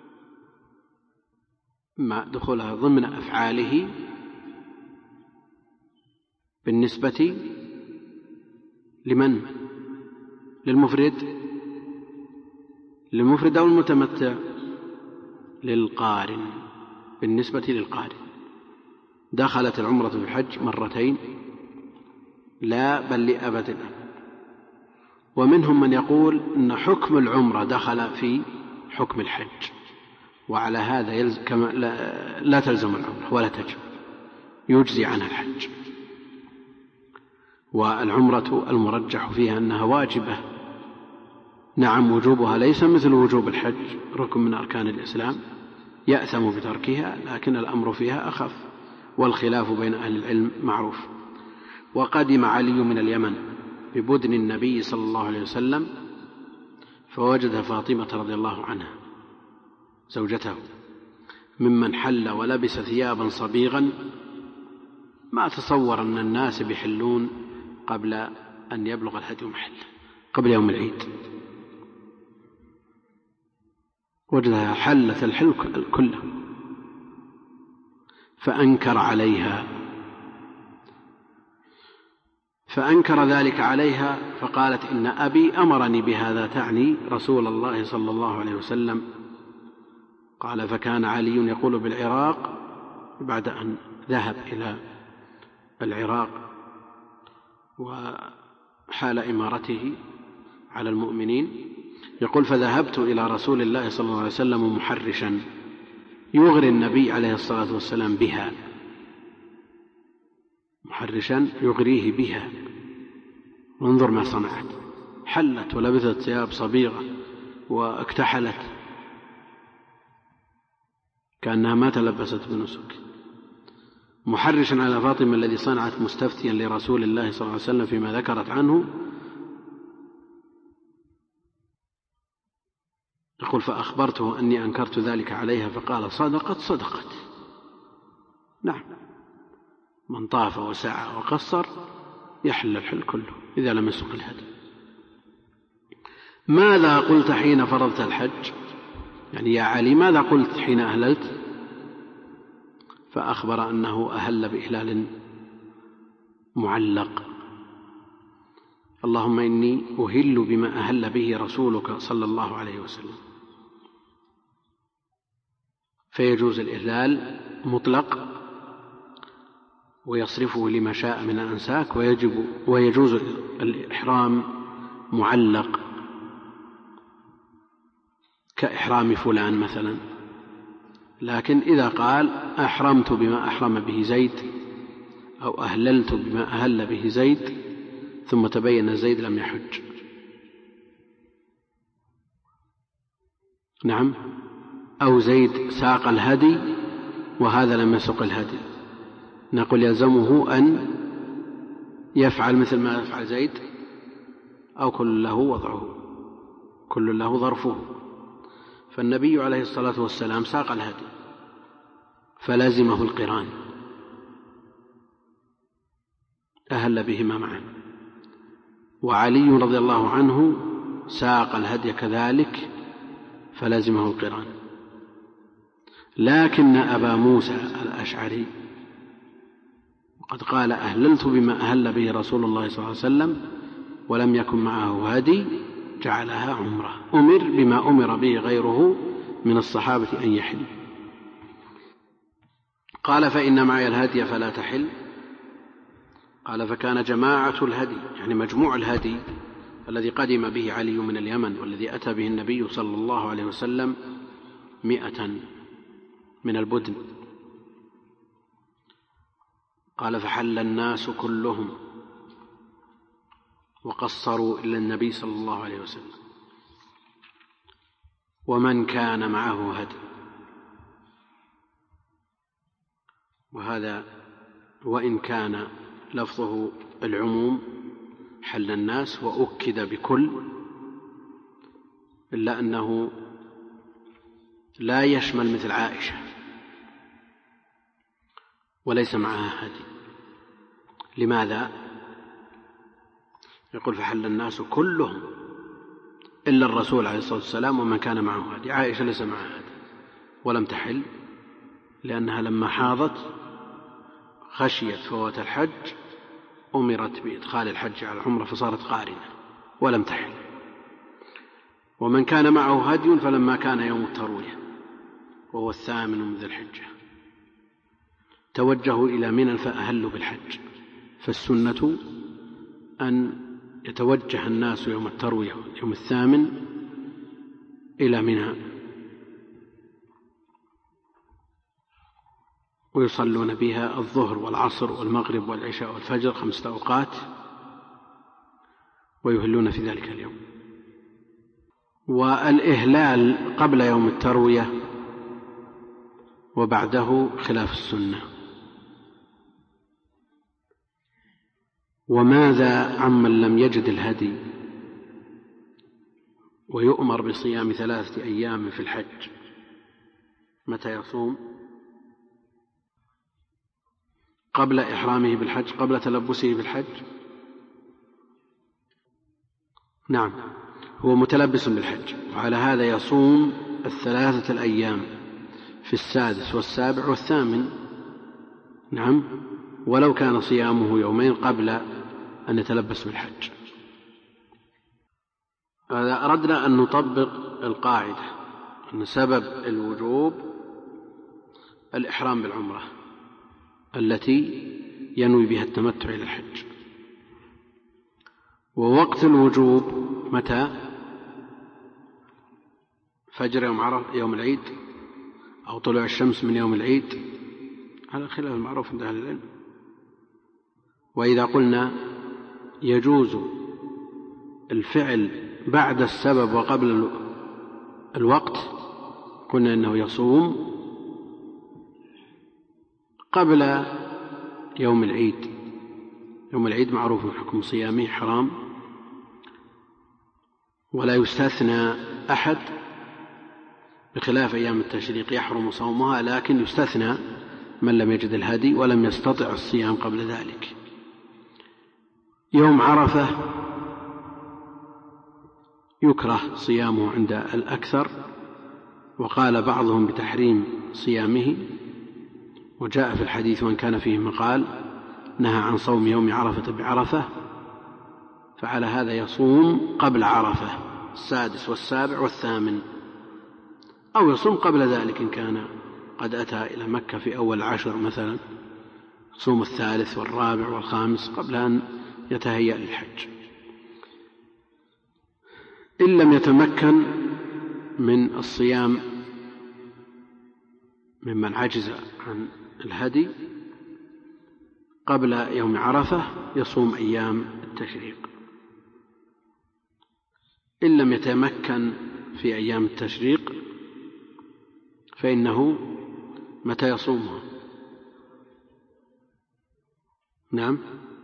Speaker 1: ما دخولها ضمن أفعاله بالنسبة لمن؟ للمفرد للمفرد أو المتمتع؟ للقارن. بالنسبة للقارن دخلت العمرة في الحج مرتين؟ لا، بل لأبد الأبد. ومنهم من يقول إن حكم العمرة دخل في حكم الحج، وعلى هذا لا تلزم العمرة ولا تجب، يجزي عنها الحج. والعمرة المرجح فيها أنها واجبة، نعم وجوبها ليس مثل وجوب الحج، ركن من أركان الإسلام، يأثم بتركها، لكن الأمر فيها أخف، والخلاف بين أهل العلم معروف. وقدم علي من اليمن ببدن النبي صلى الله عليه وسلم فوجد فاطمة رضي الله عنها زوجته ممن حل ولبس ثيابا صبيغا ما تصور أن الناس بيحلون قبل أن يبلغ الهدي محله، قبل يوم العيد، وجدها حلت الحل كله، فأنكر ذلك عليها، فقالت إن أبي أمرني بهذا، تعني رسول الله صلى الله عليه وسلم. قال فكان علي يقول بالعراق بعد أن ذهب إلى العراق وحال إمارته على المؤمنين، يقول فذهبت إلى رسول الله صلى الله عليه وسلم محرشا يغري النبي عليه الصلاة والسلام بها، محرشا يغريه بها. وانظر ما صنعت، حلت ولبثت ثياب صبيغة واكتحلت كأنها ما تلبست بنسك، محرشا على فاطمة الذي صنعت مستفتيا لرسول الله صلى الله عليه وسلم فيما ذكرت عنه. يقول فأخبرته أني أنكرت ذلك عليها، فقال صدقت. نعم، من طاف وسعى وقصر يحل الحل كله إذا لم يسق الهدي. ماذا قلت حين فرضت الحج؟ يعني يا علي ماذا قلت حين أهللت؟ فأخبر أنه أهل بإهلال معلق، اللهم إني أهل بما أهل به رسولك صلى الله عليه وسلم. فيجوز الإهلال مطلق ويصرفه لما شاء من الأنساك، ويجوز الإحرام معلق كإحرام فلان مثلا. لكن إذا قال أحرمت بما أحرم به زيد أو أهللت بما أهل به زيد ثم تبين زيد لم يحج، نعم، أو زيد ساق الهدي وهذا لم يسق الهدي، نقول يلزمه أن يفعل مثل ما يفعل زيد، أو كل له وضعه، كل له ظرفه. فالنبي عليه الصلاة والسلام ساق الهدي فلازمه القران، أهل بهما معا. وعلي رضي الله عنه ساق الهدي كذلك فلازمه القران. لكن أبا موسى الأشعري قد قال أهللت بما أهل به رسول الله صلى الله عليه وسلم ولم يكن معه هدي، جعلها عمرة، أمر بما أمر به غيره من الصحابة أن يحل. قال فإن معي الهدي فلا تحل. قال فكان جماعة الهدي، يعني مجموع الهدي الذي قدم به علي من اليمن والذي أتى به النبي صلى الله عليه وسلم 100 من البدن. قال فحل الناس كلهم وقصروا إلا النبي صلى الله عليه وسلم ومن كان معه هدي. وهذا وإن كان لفظه العموم حل الناس وأكد بكل، إلا أنه لا يشمل مثل عائشة وليس معها هدي. لماذا؟ يقول فحل الناس كلهم إلا الرسول عليه الصلاة والسلام ومن كان معه هدي. عائشة ليس معها هدي ولم تحل، لأنها لما حاضت خشيت فوات الحج أمرت بإدخال الحج على العمرة فصارت قارنة ولم تحل. ومن كان معه هدي فلما كان يوم التروية وهو 8 من ذي الحجة توجهوا إلى منى فأهلوا بالحج. فالسنة أن يتوجه الناس يوم التروية يوم 8 إلى منى ويصلون بها الظهر والعصر والمغرب والعشاء والفجر 5 أوقات ويهلون في ذلك اليوم. والإهلال قبل يوم التروية وبعده خلاف السنة. وماذا عمن لم يجد الهدي ويؤمر بصيام 3 أيام في الحج؟ متى يصوم؟ قبل إحرامه بالحج، قبل تلبسه بالحج. نعم، هو متلبس بالحج، وعلى هذا يصوم 3 الأيام في 6 و7 و8. نعم، ولو كان صيامه يومين قبل أن يتلبس بالحج. أردنا أن نطبق القاعدة أن سبب الوجوب الإحرام بالعمرة التي ينوي بها التمتع إلى الحج. ووقت الوجوب متى؟ فجر يوم العيد أو طلوع الشمس من يوم العيد على خلاف المعروف عند أهل العلم. وإذا قلنا يجوز الفعل بعد السبب وقبل الوقت قلنا إنه يصوم قبل يوم العيد. يوم العيد معروف حكم صيامه حرام، ولا يستثنى أحد بخلاف أيام التشريق يحرم صومها، لكن يستثنى من لم يجد الهدي ولم يستطع الصيام قبل ذلك. يوم عرفة يكره صيامه عند الأكثر، وقال بعضهم بتحريم صيامه، وجاء في الحديث وإن كان فيه مقال نهى عن صوم يوم عرفة بعرفة، فعلى هذا يصوم قبل عرفة 6 و7 و8، أو يصوم قبل ذلك إن كان قد أتى إلى مكة في أول 10 مثلا، صوم 3 و4 و5 قبل أن يتهيأ للحج. إن لم يتمكن من الصيام ممن عجز عن الهدي قبل يوم عرفة يصوم أيام التشريق. إن لم يتمكن في أيام التشريق فإنه متى يصومها؟ نعم،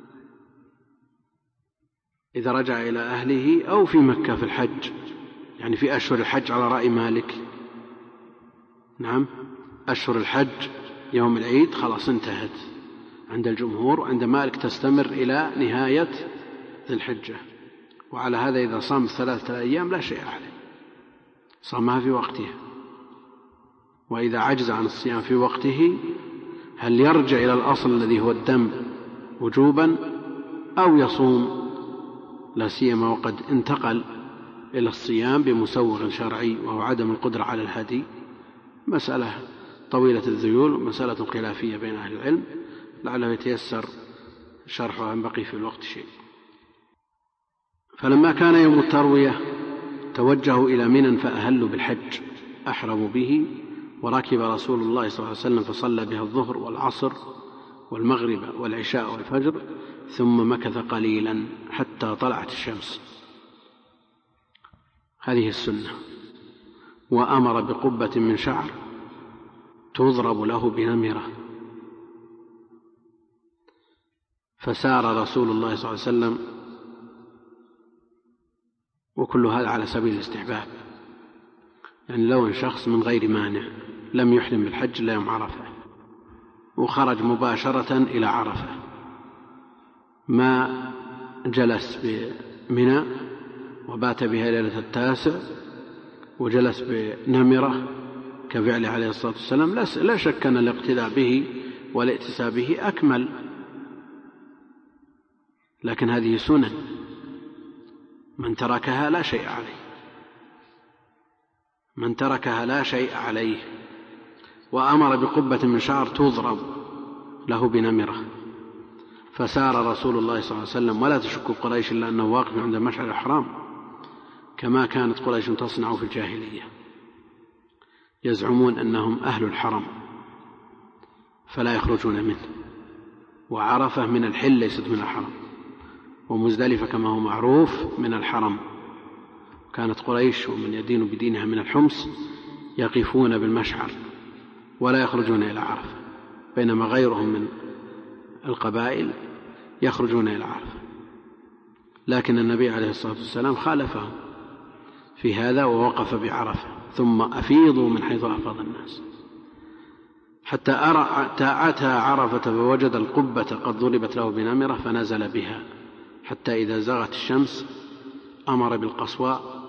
Speaker 1: إذا رجع إلى أهله أو في مكة في الحج، يعني في أشهر الحج على رأي مالك. نعم، أشهر الحج يوم العيد خلاص انتهت عند الجمهور، وعند مالك تستمر إلى نهاية ذي الحجة. وعلى هذا إذا صام 3 أيام لا شيء عليه، صامها في وقتها. وإذا عجز عن الصيام في وقته هل يرجع إلى الأصل الذي هو الدم وجوبا أو يصوم، لا سيما وقد انتقل إلى الصيام بمسوغ شرعي وهو عدم القدرة على الهدي؟ مسألة طويلة الذيول ومسألة خلافية بين أهل العلم، لعله يتيسر شرحها، بقي في الوقت شيء. فلما كان يوم التروية توجهوا إلى منى فأهلوا بالحج، أحرموا به، وركب رسول الله صلى الله عليه وسلم فصلى بها الظهر والعصر والمغرب والعشاء والفجر، ثم مكث قليلا حتى طلعت الشمس. هذه السنة. وأمر بقبة من شعر تضرب له بنمرة، فسار رسول الله صلى الله عليه وسلم، وكل هذا على سبيل الاستحباب، يعني لو أن شخص من غير مانع لم يحرم بالحج إلا يوم عرفة وخرج مباشرة إلى عرفة، ما جلس بمنى وبات بها ليلة 9 وجلس بنمرة كفعله عليه الصلاة والسلام، لا شك أن الاقتداء به والائتساء به أكمل، لكن هذه سنن من تركها لا شيء عليه. من تركها لا شيء عليه، وأمر بقبة من شعر تضرب له بنمرة، فسار رسول الله صلى الله عليه وسلم، ولا تشك قريش إلا أنه واقف عند المشعر الحرام كما كانت قريش تصنع في الجاهلية، يزعمون أنهم أهل الحرم فلا يخرجون منه، وعرفة من الحل ليست من الحرم، ومزدلفة كما هو معروف من الحرم. كانت قريش ومن يدين بدينها من الحمص يقفون بالمشعر ولا يخرجون إلى عرفة، بينما غيرهم من القبائل يخرجون إلى عرفة. لكن النبي عليه الصلاة والسلام خالفهم في هذا ووقف بعرفة، ثم أفيضوا من حيث أفاض الناس، حتى أتى عرفة فوجد القبة قد ضربت له بنمرة فنزل بها، حتى إذا زغت الشمس أمر بالقصواء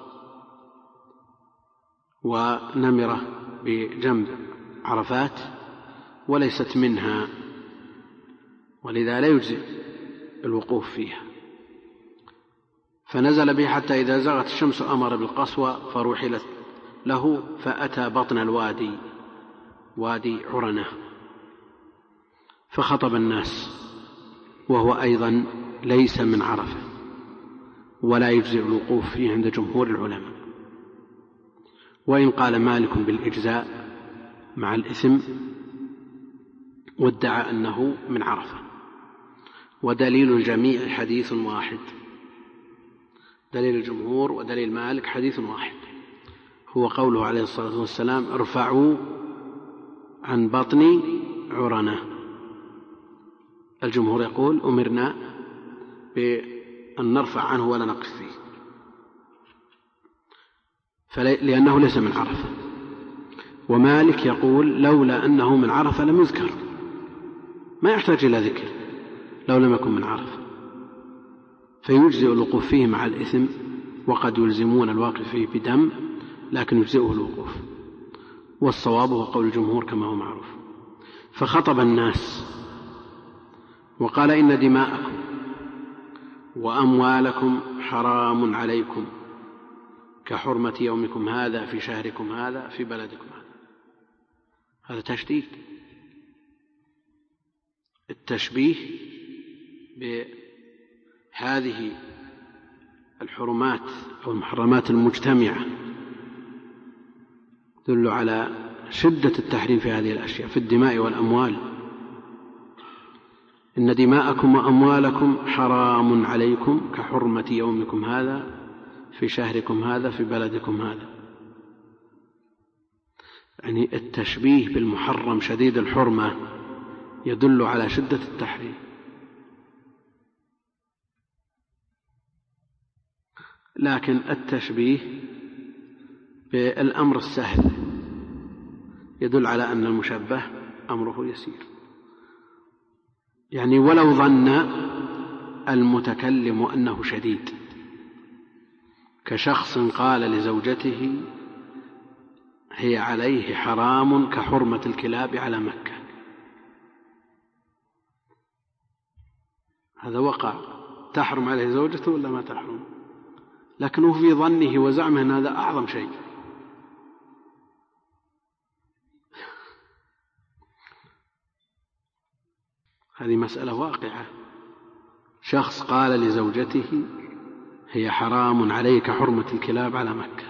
Speaker 1: ونمرة بجنب عرفات وليست منها، ولذا لا يجزئ الوقوف فيها، فنزل به حتى إذا زغت الشمس أمر بالقصوى فرحلت له، فأتى بطن الوادي، وادي عرنة، فخطب الناس، وهو أيضا ليس من عرفة ولا يجزئ الوقوف فيه عند جمهور العلماء، وإن قال مالك بالإجزاء مع الإثم وادعى أنه من عرفة. ودليل الجميع حديث واحد، دليل الجمهور ودليل مالك حديث واحد، هو قوله عليه الصلاة والسلام ارفعوا عن بطن عرنة. الجمهور يقول أمرنا بأن نرفع عنه ولا نقف فيه، لأنه ليس من عرفة. ومالك يقول لولا أنه من عرفة لم يذكر، ما يحتاج إلى ذكر لو لم يكن من عرفة، فيجزئ الوقوف فيه مع الإثم، وقد يلزمون الواقف فيه بدم لكن يجزئه الوقوف، والصواب هو قول الجمهور كما هو معروف. فخطب الناس وقال إن دماءكم وأموالكم حرام عليكم كحرمة يومكم هذا في شهركم هذا في بلدكم هذا. هذا تشديد، التشبيه بهذه الحرمات أو المحرمات المجتمعة يدل على شدة التحريم في هذه الأشياء في الدماء والأموال. إن دماءكم وأموالكم حرام عليكم كحرمة يومكم هذا في شهركم هذا في بلدكم هذا. يعني التشبيه بالمحرم شديد الحرمة يدل على شدة التحريم. لكن التشبيه بالأمر السهل يدل على أن المشبه أمره يسير. يعني ولو ظن المتكلم أنه شديد، كشخص قال لزوجته هي عليه حرام كحرمة الكلاب على مكة، هذا وقع، تحرم عليه زوجته ولا ما تحرم؟ لكنه في ظنه وزعمه أن هذا أعظم شيء. هذه مسألة واقعة، شخص قال لزوجته هي حرام عليك حرمة الكلاب على مكة،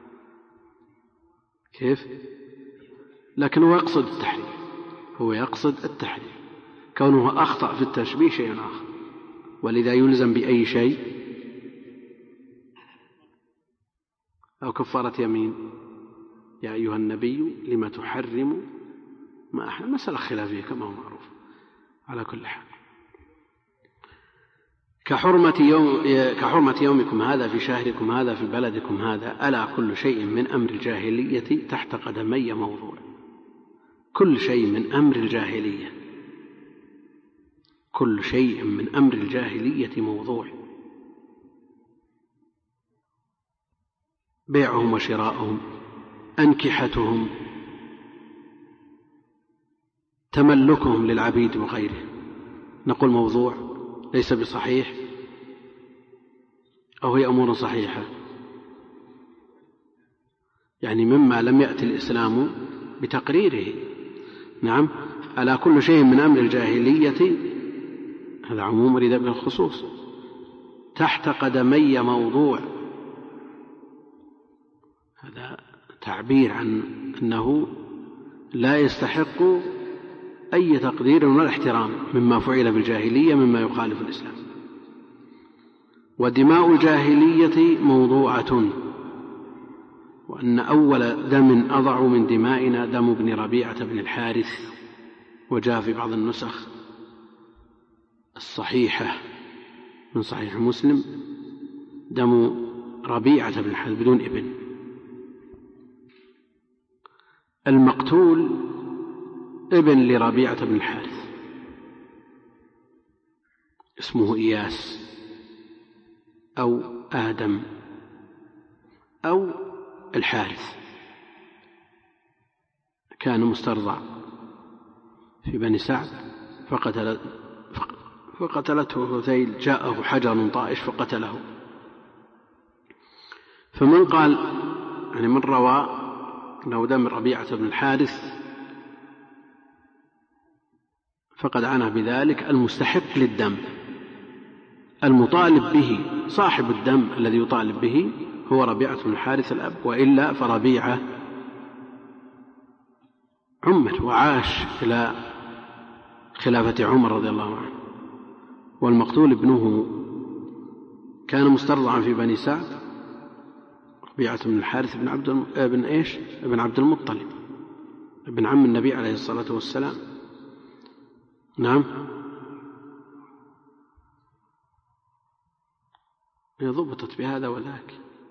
Speaker 1: كيف؟ لكن هو يقصد التحريم، هو يقصد التحريم، كونه أخطأ في التشبيه شيء آخر، ولذا يلزم بأي شيء أو كفارة يمين. يا أيها النبي لما تحرم ما أحل، مسألة خلافية كما هو معروف. على كل حال كحرمة يومكم هذا في شهركم هذا في بلدكم هذا. ألا كل شيء من أمر الجاهلية تحت قدمي موضوع، كل شيء من أمر الجاهلية، كل شيء من أمر الجاهلية موضوع، بيعهم وشراءهم، أنكحتهم، تملكهم للعبيد وغيره، نقول موضوع ليس بصحيح أو هي أمور صحيحة؟ يعني مما لم يأتي الإسلام بتقريره. نعم، ألا كل شيء من أمر الجاهلية، هذا عموم أريد به الخصوص، تحت قدمي موضوع. هذا تعبير عن أنه لا يستحق أي تقدير ولا احترام مما فعل بالجاهلية مما يخالف الإسلام. ودماء الجاهلية موضوعة، وأن أول دم أضع من دمائنا دم ابن ربيعة بن الحارث. وجاء في بعض النسخ الصحيحة من صحيح مسلم دم ربيعة بن الحارث بدون ابن. المقتول ابن لربيعة بن الحارث اسمه إياس أو آدم أو الحارث، كان مسترضع في بني سعد فقتلته هذيل، جاءه حجر طائش فقتله. فمن قال يعني من روى أنه دم ربيعة بن الحارث فقد عنى بذلك المستحق للدم المطالب به. صاحب الدم الذي يطالب به هو ربيعة بن الحارث الأب، وإلا فربيعة عمر وعاش إلى خلافة عمر رضي الله عنه، والمقتول ابنه كان مسترضعا في بني سعد، ربيعة بن الحارث بن عبد المطلب ابن عم النبي عليه الصلاة والسلام. نعم، هي ضبطت بهذا وذاك،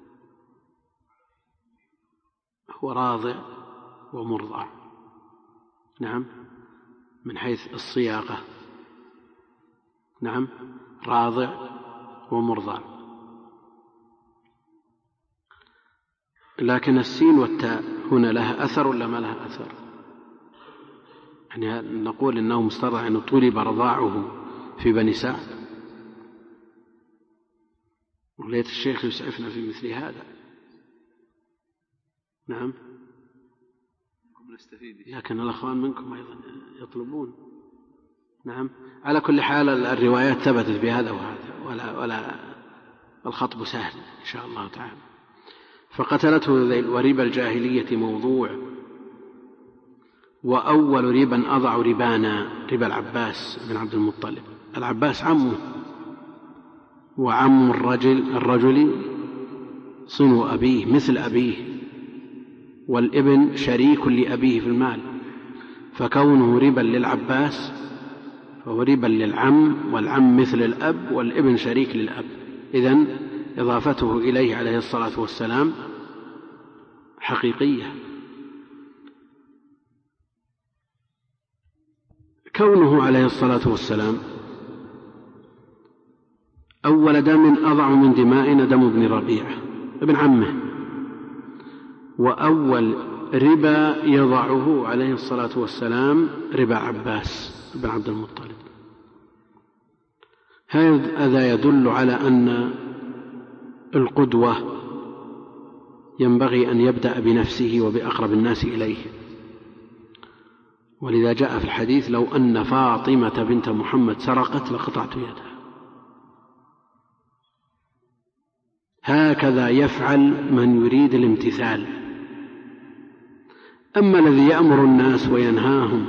Speaker 1: هو راضع ومرضع. نعم، من حيث الصياغة. نعم، راضع ومرضع. لكن السين والتاء هنا لها أثر ولا ما لها أثر؟ يعني نقول إنه مسترضع أنه طلب رضاعه في بني سعد، وليت الشيخ يسعفنا في مثل هذا. نعم، لكن الأخوان منكم أيضا يطلبون. نعم، على كل حال الروايات ثبتت بهذا وهذا، ولا الخطب سهل إن شاء الله تعالى. فقتلته ذيل. وربا الجاهلية موضوع، وأول ربا أضع ربانا ربا العباس بن عبد المطلب. العباس عمه، وعم الرجل صنو أبيه مثل أبيه، والابن شريك لأبيه في المال، فكونه ربا للعباس فهو ربا للعم، والعم مثل الأب، والابن شريك للأب. إذن إضافته إليه عليه الصلاة والسلام حقيقية. كونه عليه الصلاة والسلام أول دم أضع من دمائنا دم ابن ربيعة ابن عمه، وأول ربا يضعه عليه الصلاة والسلام ربا عباس بن عبد المطلب. هذا يدل على أن القدوة ينبغي أن يبدأ بنفسه وبأقرب الناس إليه. ولذا جاء في الحديث: لو أن فاطمة بنت محمد سرقت لقطعت يدها. هكذا يفعل من يريد الامتثال. أما الذي يأمر الناس وينهاهم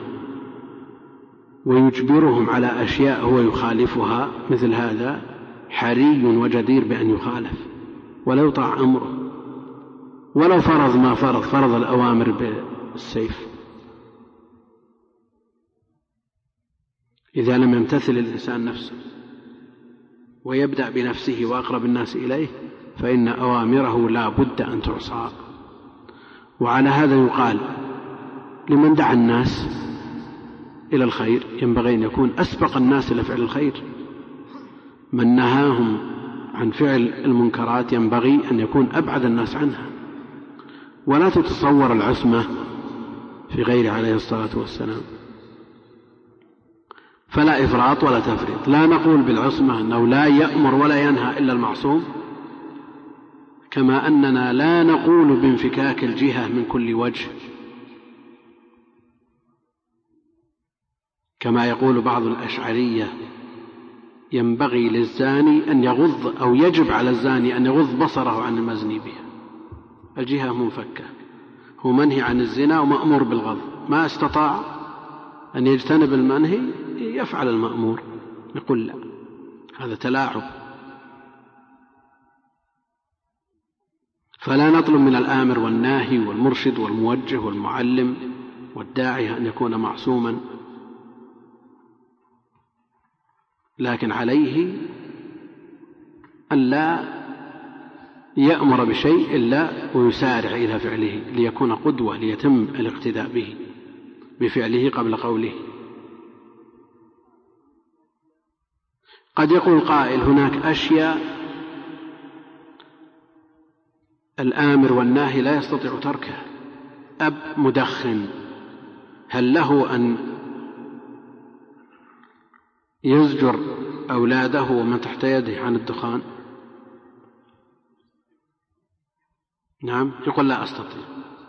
Speaker 1: ويجبرهم على أشياء هو يخالفها، مثل هذا حري وجدير بأن يخالف ولا يطاع أمره، ولو فرض ما فرض الأوامر بالسيف. إذا لم يمتثل الإنسان نفسه ويبدأ بنفسه وأقرب الناس إليه فإن أوامره لا بد أن تعصى. وعلى هذا يقال لمن دعا الناس إلى الخير ينبغي أن يكون أسبق الناس إلى فعل الخير. من نهاهم عن فعل المنكرات ينبغي أن يكون أبعد الناس عنها. ولا تتصور العصمة في غير عليه الصلاة والسلام، فلا إفراط ولا تفريط. لا نقول بالعصمة أنه لا يأمر ولا ينهى إلا المعصوم، كما أننا لا نقول بانفكاك الجهة من كل وجه كما يقول بعض الأشعرية ينبغي للزاني أن يغض أو يجب على الزاني أن يغض بصره عن المزني بها. الجهة منفكة، هو منهي عن الزنا ومأمور بالغض، ما استطاع أن يجتنب المنهي يفعل المأمور، يقول لا، هذا تلاعب. فلا نطلب من الآمر والناهي والمرشد والموجه والمعلم والداعية أن يكون معصوما، لكن عليه ألا يأمر بشيء إلا ويسارع إلى فعله ليكون قدوة، ليتم الاقتداء به بفعله قبل قوله. قد يقول قائل هناك أشياء الآمر والناهي لا يستطيع تركها، أب مدخن، هل له أن يزجر أولاده ومن تحت يده عن الدخان؟ نعم، يقول لا أستطيع.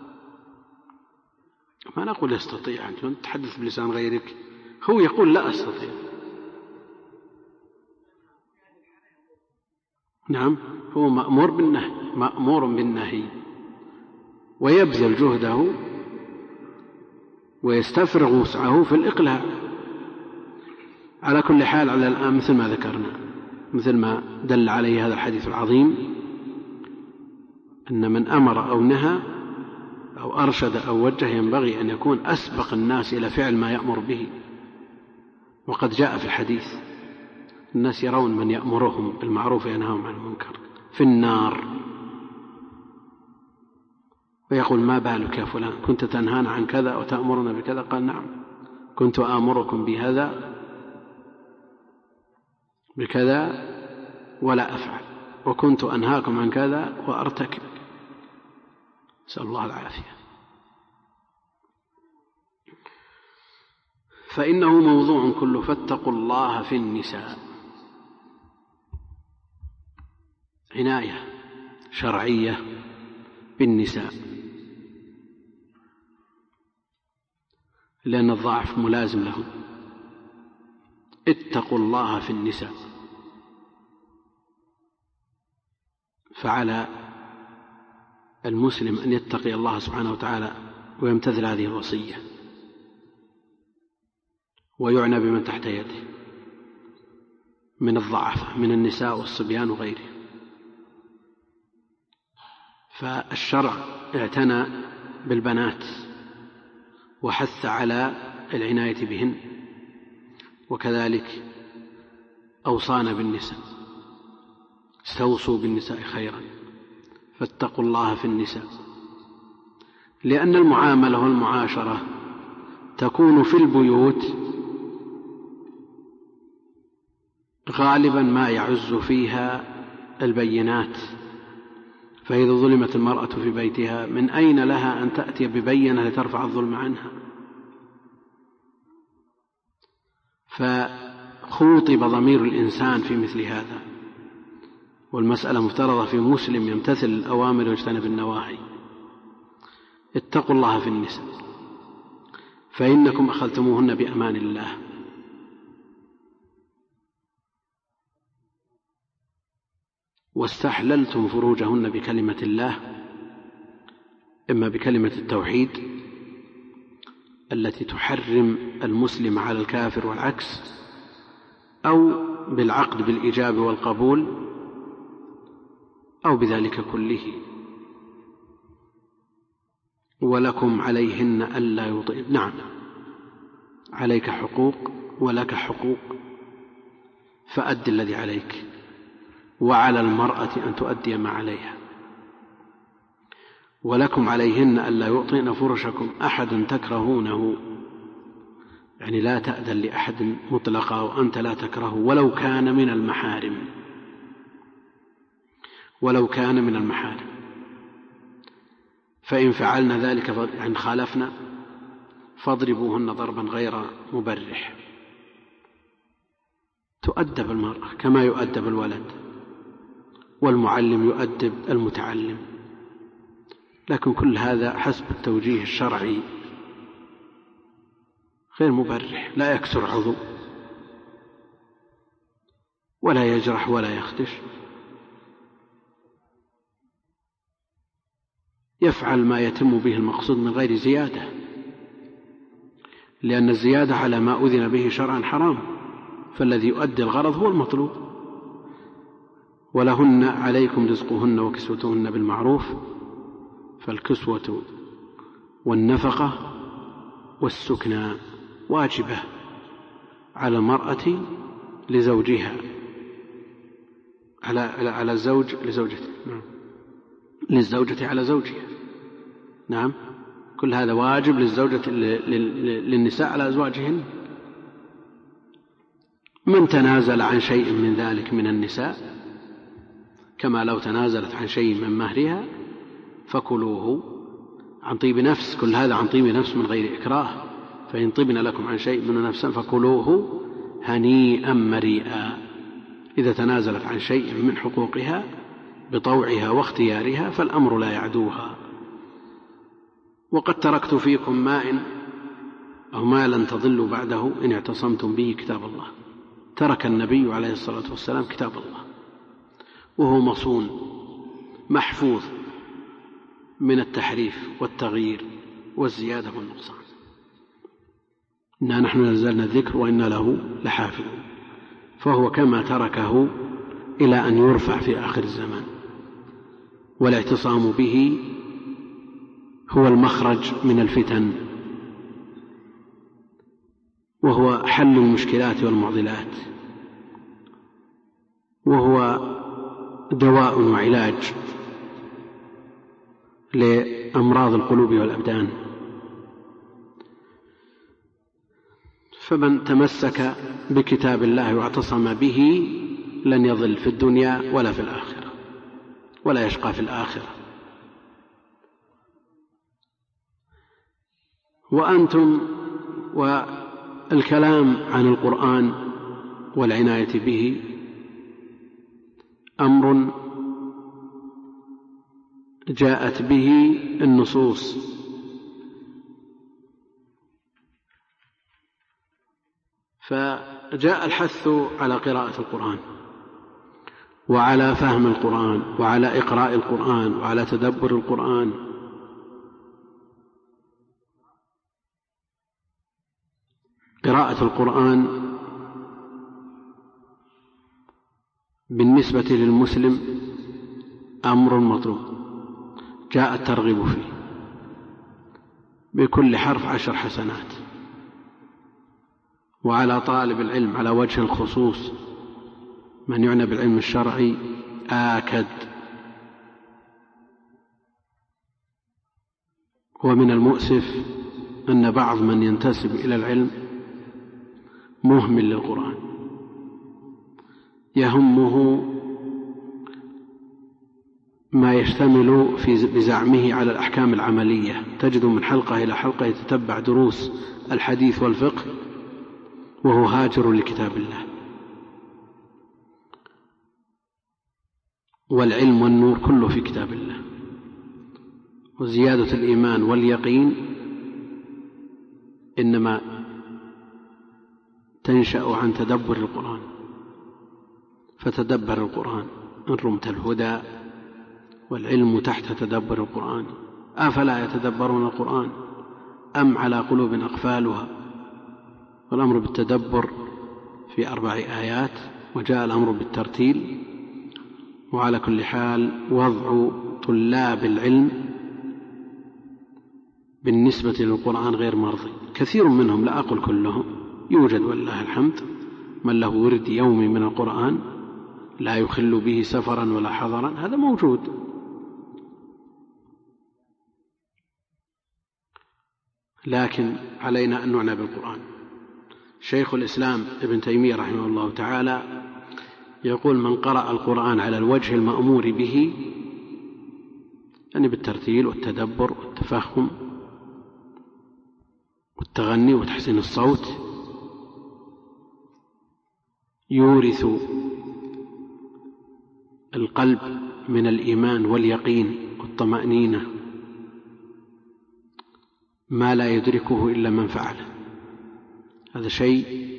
Speaker 1: ما نقول يستطيع، أنت تتحدث بلسان غيرك، هو يقول لا أستطيع. نعم، هو مأمور بالنهي ويبذل جهده ويستفرغ وسعه في الإقلاع. على كل حال، على الآن مثل ما ذكرنا، مثل ما دل عليه هذا الحديث العظيم، أن من أمر أو نهى أو أرشد أو وجه ينبغي أن يكون أسبق الناس إلى فعل ما يأمر به. وقد جاء في الحديث الناس يرون من يأمرهم بالمعروف وينهاهم عن المنكر في النار، ويقول ما بالك يا فلان، كنت تنهانا عن كذا وتأمرنا بكذا؟ قال نعم، كنت آمركم بهذا بكذا ولا أفعل، وكنت أنهاكم عن كذا وأرتكب. نسأل الله العافية. فإنه موضوع كله. فاتقوا الله في النساء، عناية شرعية بالنساء، لأن الضعف ملازم لهم. اتقوا الله في النساء. فعلى المسلم أن يتقي الله سبحانه وتعالى ويمتثل هذه الوصية، ويعنى بمن تحت يده من الضعف من النساء والصبيان وغيره. فالشرع اعتنى بالبنات وحث على العناية بهن، وكذلك أوصانا بالنساء، استوصوا بالنساء خيرا. فاتقوا الله في النساء، لأن المعاملة والمعاشرة تكون في البيوت غالبا ما يعز فيها البينات، فإذا ظلمت المرأة في بيتها من أين لها أن تأتي ببينة لترفع الظلم عنها؟ فخوطب ضمير الإنسان في مثل هذا، والمسألة مفترضة في مسلم يمتثل الأوامر ويجتنب النواهي. اتقوا الله في النساء فإنكم أخذتموهن بأمان الله، واستحللتم فروجهن بكلمة الله، إما بكلمة التوحيد التي تحرم المسلم على الكافر والعكس، أو بالعقد بالإجاب والقبول، أو بذلك كله. ولكم عليهن ألا يطئن. نعم، عليك حقوق ولك حقوق، فأد الذي عليك، وعلى المرأة أن تؤدي ما عليها. ولكم عليهن ألا يعطين فرشكم أحدا تكرهونه، يعني لا تأذن لأحد مطلقا وأنت لا تكرهه، ولو كان من المحارم، ولو كان من المحارم. فإن فعلنا ذلك إن خالفنا فاضربوهن ضربا غير مبرح. تؤدب المرأة كما يؤدب الولد، والمعلم يؤدب المتعلم. لكن كل هذا حسب التوجيه الشرعي غير مبرح، لا يكسر عضو ولا يجرح ولا يخدش، يفعل ما يتم به المقصود من غير زيادة، لأن الزيادة على ما أذن به شرعا حرام، فالذي يؤدي الغرض هو المطلوب. ولهن عليكم رزقهن وكسوتهن بالمعروف، فالكسوة والنفقة والسكنى واجبة على المرأة لزوجها، على الزوج لزوجته، للزوجة على زوجها. نعم، كل هذا واجب للزوجة للنساء على أزواجهن. من تنازل عن شيء من ذلك من النساء، كما لو تنازلت عن شيء من مهرها، فكلوه عن طيب نفس. كل هذا عن طيب نفس من غير إكراه. فإن طبن لكم عن شيء من نفسا فكلوه هنيئا مريئا. إذا تنازلت عن شيء من حقوقها بطوعها واختيارها فالأمر لا يعدوها. وقد تركت فيكم ما لن تضلوا بعده إن اعتصمتم به كتاب الله. ترك النبي عليه الصلاة والسلام كتاب الله، وهو مصون محفوظ من التحريف والتغيير والزيادة والنقصان. إنا نحن نزلنا الذكر وإنا له لحافظون. فهو كما تركه إلى أن يرفع في آخر الزمان. والاعتصام به هو المخرج من الفتن، وهو حل المشكلات والمعضلات، وهو دواء وعلاج لأمراض القلوب والأبدان. فمن تمسك بكتاب الله واعتصم به لن يضل في الدنيا ولا في الآخرة، ولا يشقى في الآخرة. وأنتم والكلام عن القرآن والعناية به أمر جاءت به النصوص، فجاء الحث على قراءة القرآن وعلى فهم القرآن وعلى إقراء القرآن وعلى تدبر القرآن. قراءة القرآن بالنسبة للمسلم أمر مطلوب، جاء الترغيب فيه، بكل حرف 10 حسنات. وعلى طالب العلم على وجه الخصوص من يعنى بالعلم الشرعي آكد. ومن المؤسف أن بعض من ينتسب إلى العلم مهمل للقرآن، يهمه ما يشتمل بزعمه على الأحكام العملية. تجد من حلقة إلى حلقة يتتبع دروس الحديث والفقه وهو هاجر لكتاب الله. والعلم والنور كله في كتاب الله. وزيادة الإيمان واليقين إنما تنشأ عن تدبر القرآن. فتدبر القرآن إن رمت الهدى، والعلم تحت تدبر القرآن. أفلا يتدبرون القرآن أم على قلوب أقفالها. والأمر بالتدبر في 4 آيات، وجاء الأمر بالترتيل. وعلى كل حال وضع طلاب العلم بالنسبة للقرآن غير مرضي. كثير منهم، لا أقول كلهم، يوجد والله الحمد من له ورد يومي من القرآن لا يخل به سفرا ولا حضرا، هذا موجود. لكن علينا أن نعنى بالقرآن. شيخ الإسلام ابن تيمية رحمه الله تعالى يقول: من قرأ القرآن على الوجه المأمور به، يعني بالترتيل والتدبر والتفهم والتغني وتحسين الصوت، يورث القلب من الإيمان واليقين والطمأنينة ما لا يدركه إلا من فعله. هذا شيء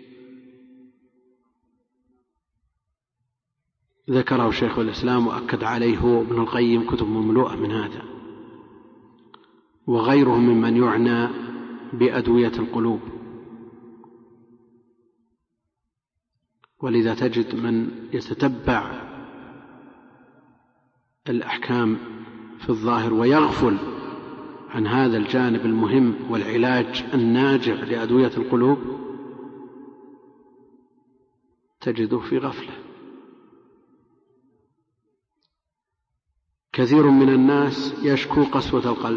Speaker 1: ذكره شيخ الإسلام وأكد عليه ابن القيم، كتب مملوءة من هذا، وغيره ممن يعنى بأدوية القلوب. ولذا تجد من يتتبع الأحكام في الظاهر ويغفل عن هذا الجانب المهم والعلاج الناجع لأدوية القلوب تجده في غفلة. كثير من الناس يشكو قسوة القلب،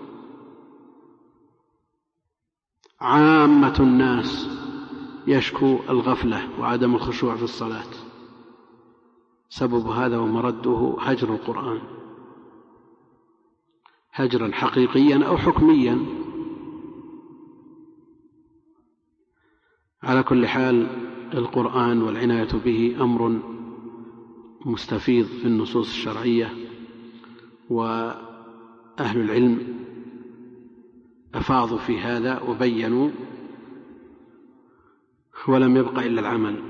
Speaker 1: عامة الناس يشكو الغفلة وعدم الخشوع في الصلاة. سبب هذا ومرده هجر القرآن، هجرا حقيقيا أو حكميا. على كل حال القرآن والعناية به أمر مستفيض في النصوص الشرعية، وأهل العلم أفاضوا في هذا وبينوا، ولم يبق إلا العمل.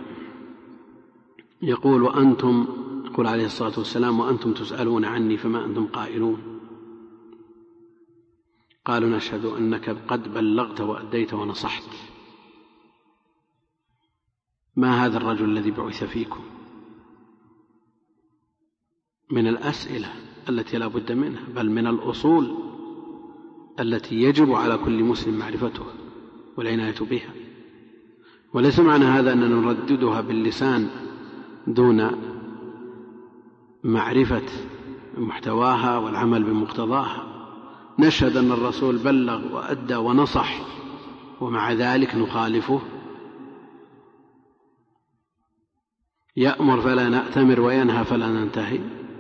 Speaker 1: يقول عليه الصلاة والسلام: وأنتم تسألون عني فما أنتم قائلون؟ قالوا: نشهد أنك قد بلغت وأديت ونصحت. ما هذا الرجل الذي بعث فيكم؟ من الأسئلة التي لا بد منها، بل من الأصول التي يجب على كل مسلم معرفتها والعناية بها. وليس معنى هذا أننا نرددها باللسان دون معرفة محتواها والعمل بمقتضاها. نشهد أن الرسول بلغ وأدى ونصح، ومع ذلك نخالفه. يأمر فلا نأتمر وينهى فلا ننتهي.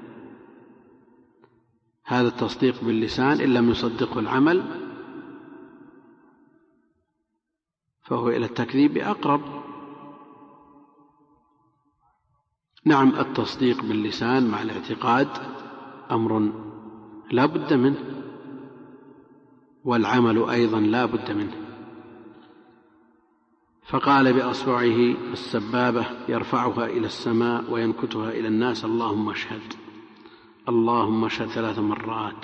Speaker 1: هذا التصديق باللسان إن لم يصدقه العمل فهو إلى التكذيب أقرب. نعم، التصديق باللسان مع الاعتقاد أمر لا بد منه، والعمل أيضا لا بد منه. فقال بأصبعه السبابة يرفعها إلى السماء وينكتها إلى الناس: اللهم اشهد، اللهم اشهد 3 مرات،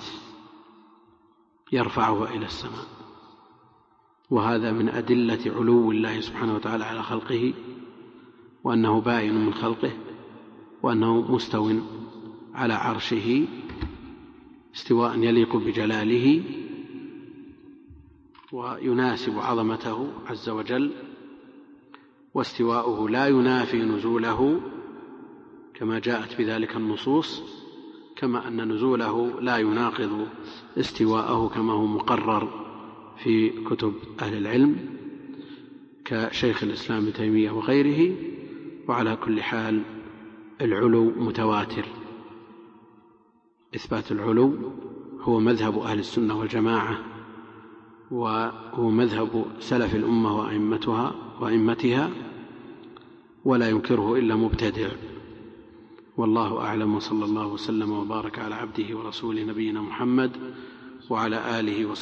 Speaker 1: يرفعها إلى السماء. وهذا من أدلة علو الله سبحانه وتعالى على خلقه، وأنه باين من خلقه، وأنه مستو على عرشه استواء يليق بجلاله ويناسب عظمته عز وجل. واستواؤه لا ينافي نزوله كما جاءت بذلك النصوص، كما أن نزوله لا يناقض استواءه كما هو مقرر في كتب أهل العلم كشيخ الإسلام ابن تيمية وغيره. وعلى كل حال العلو متواتر. إثبات العلو هو مذهب أهل السنة والجماعة، وهو مذهب سلف الأمة وأئمتها، ولا ينكره إلا مبتدع. والله أعلم، وصلى الله وسلم وبارك على عبده ورسوله نبينا محمد وعلى آله وصحبه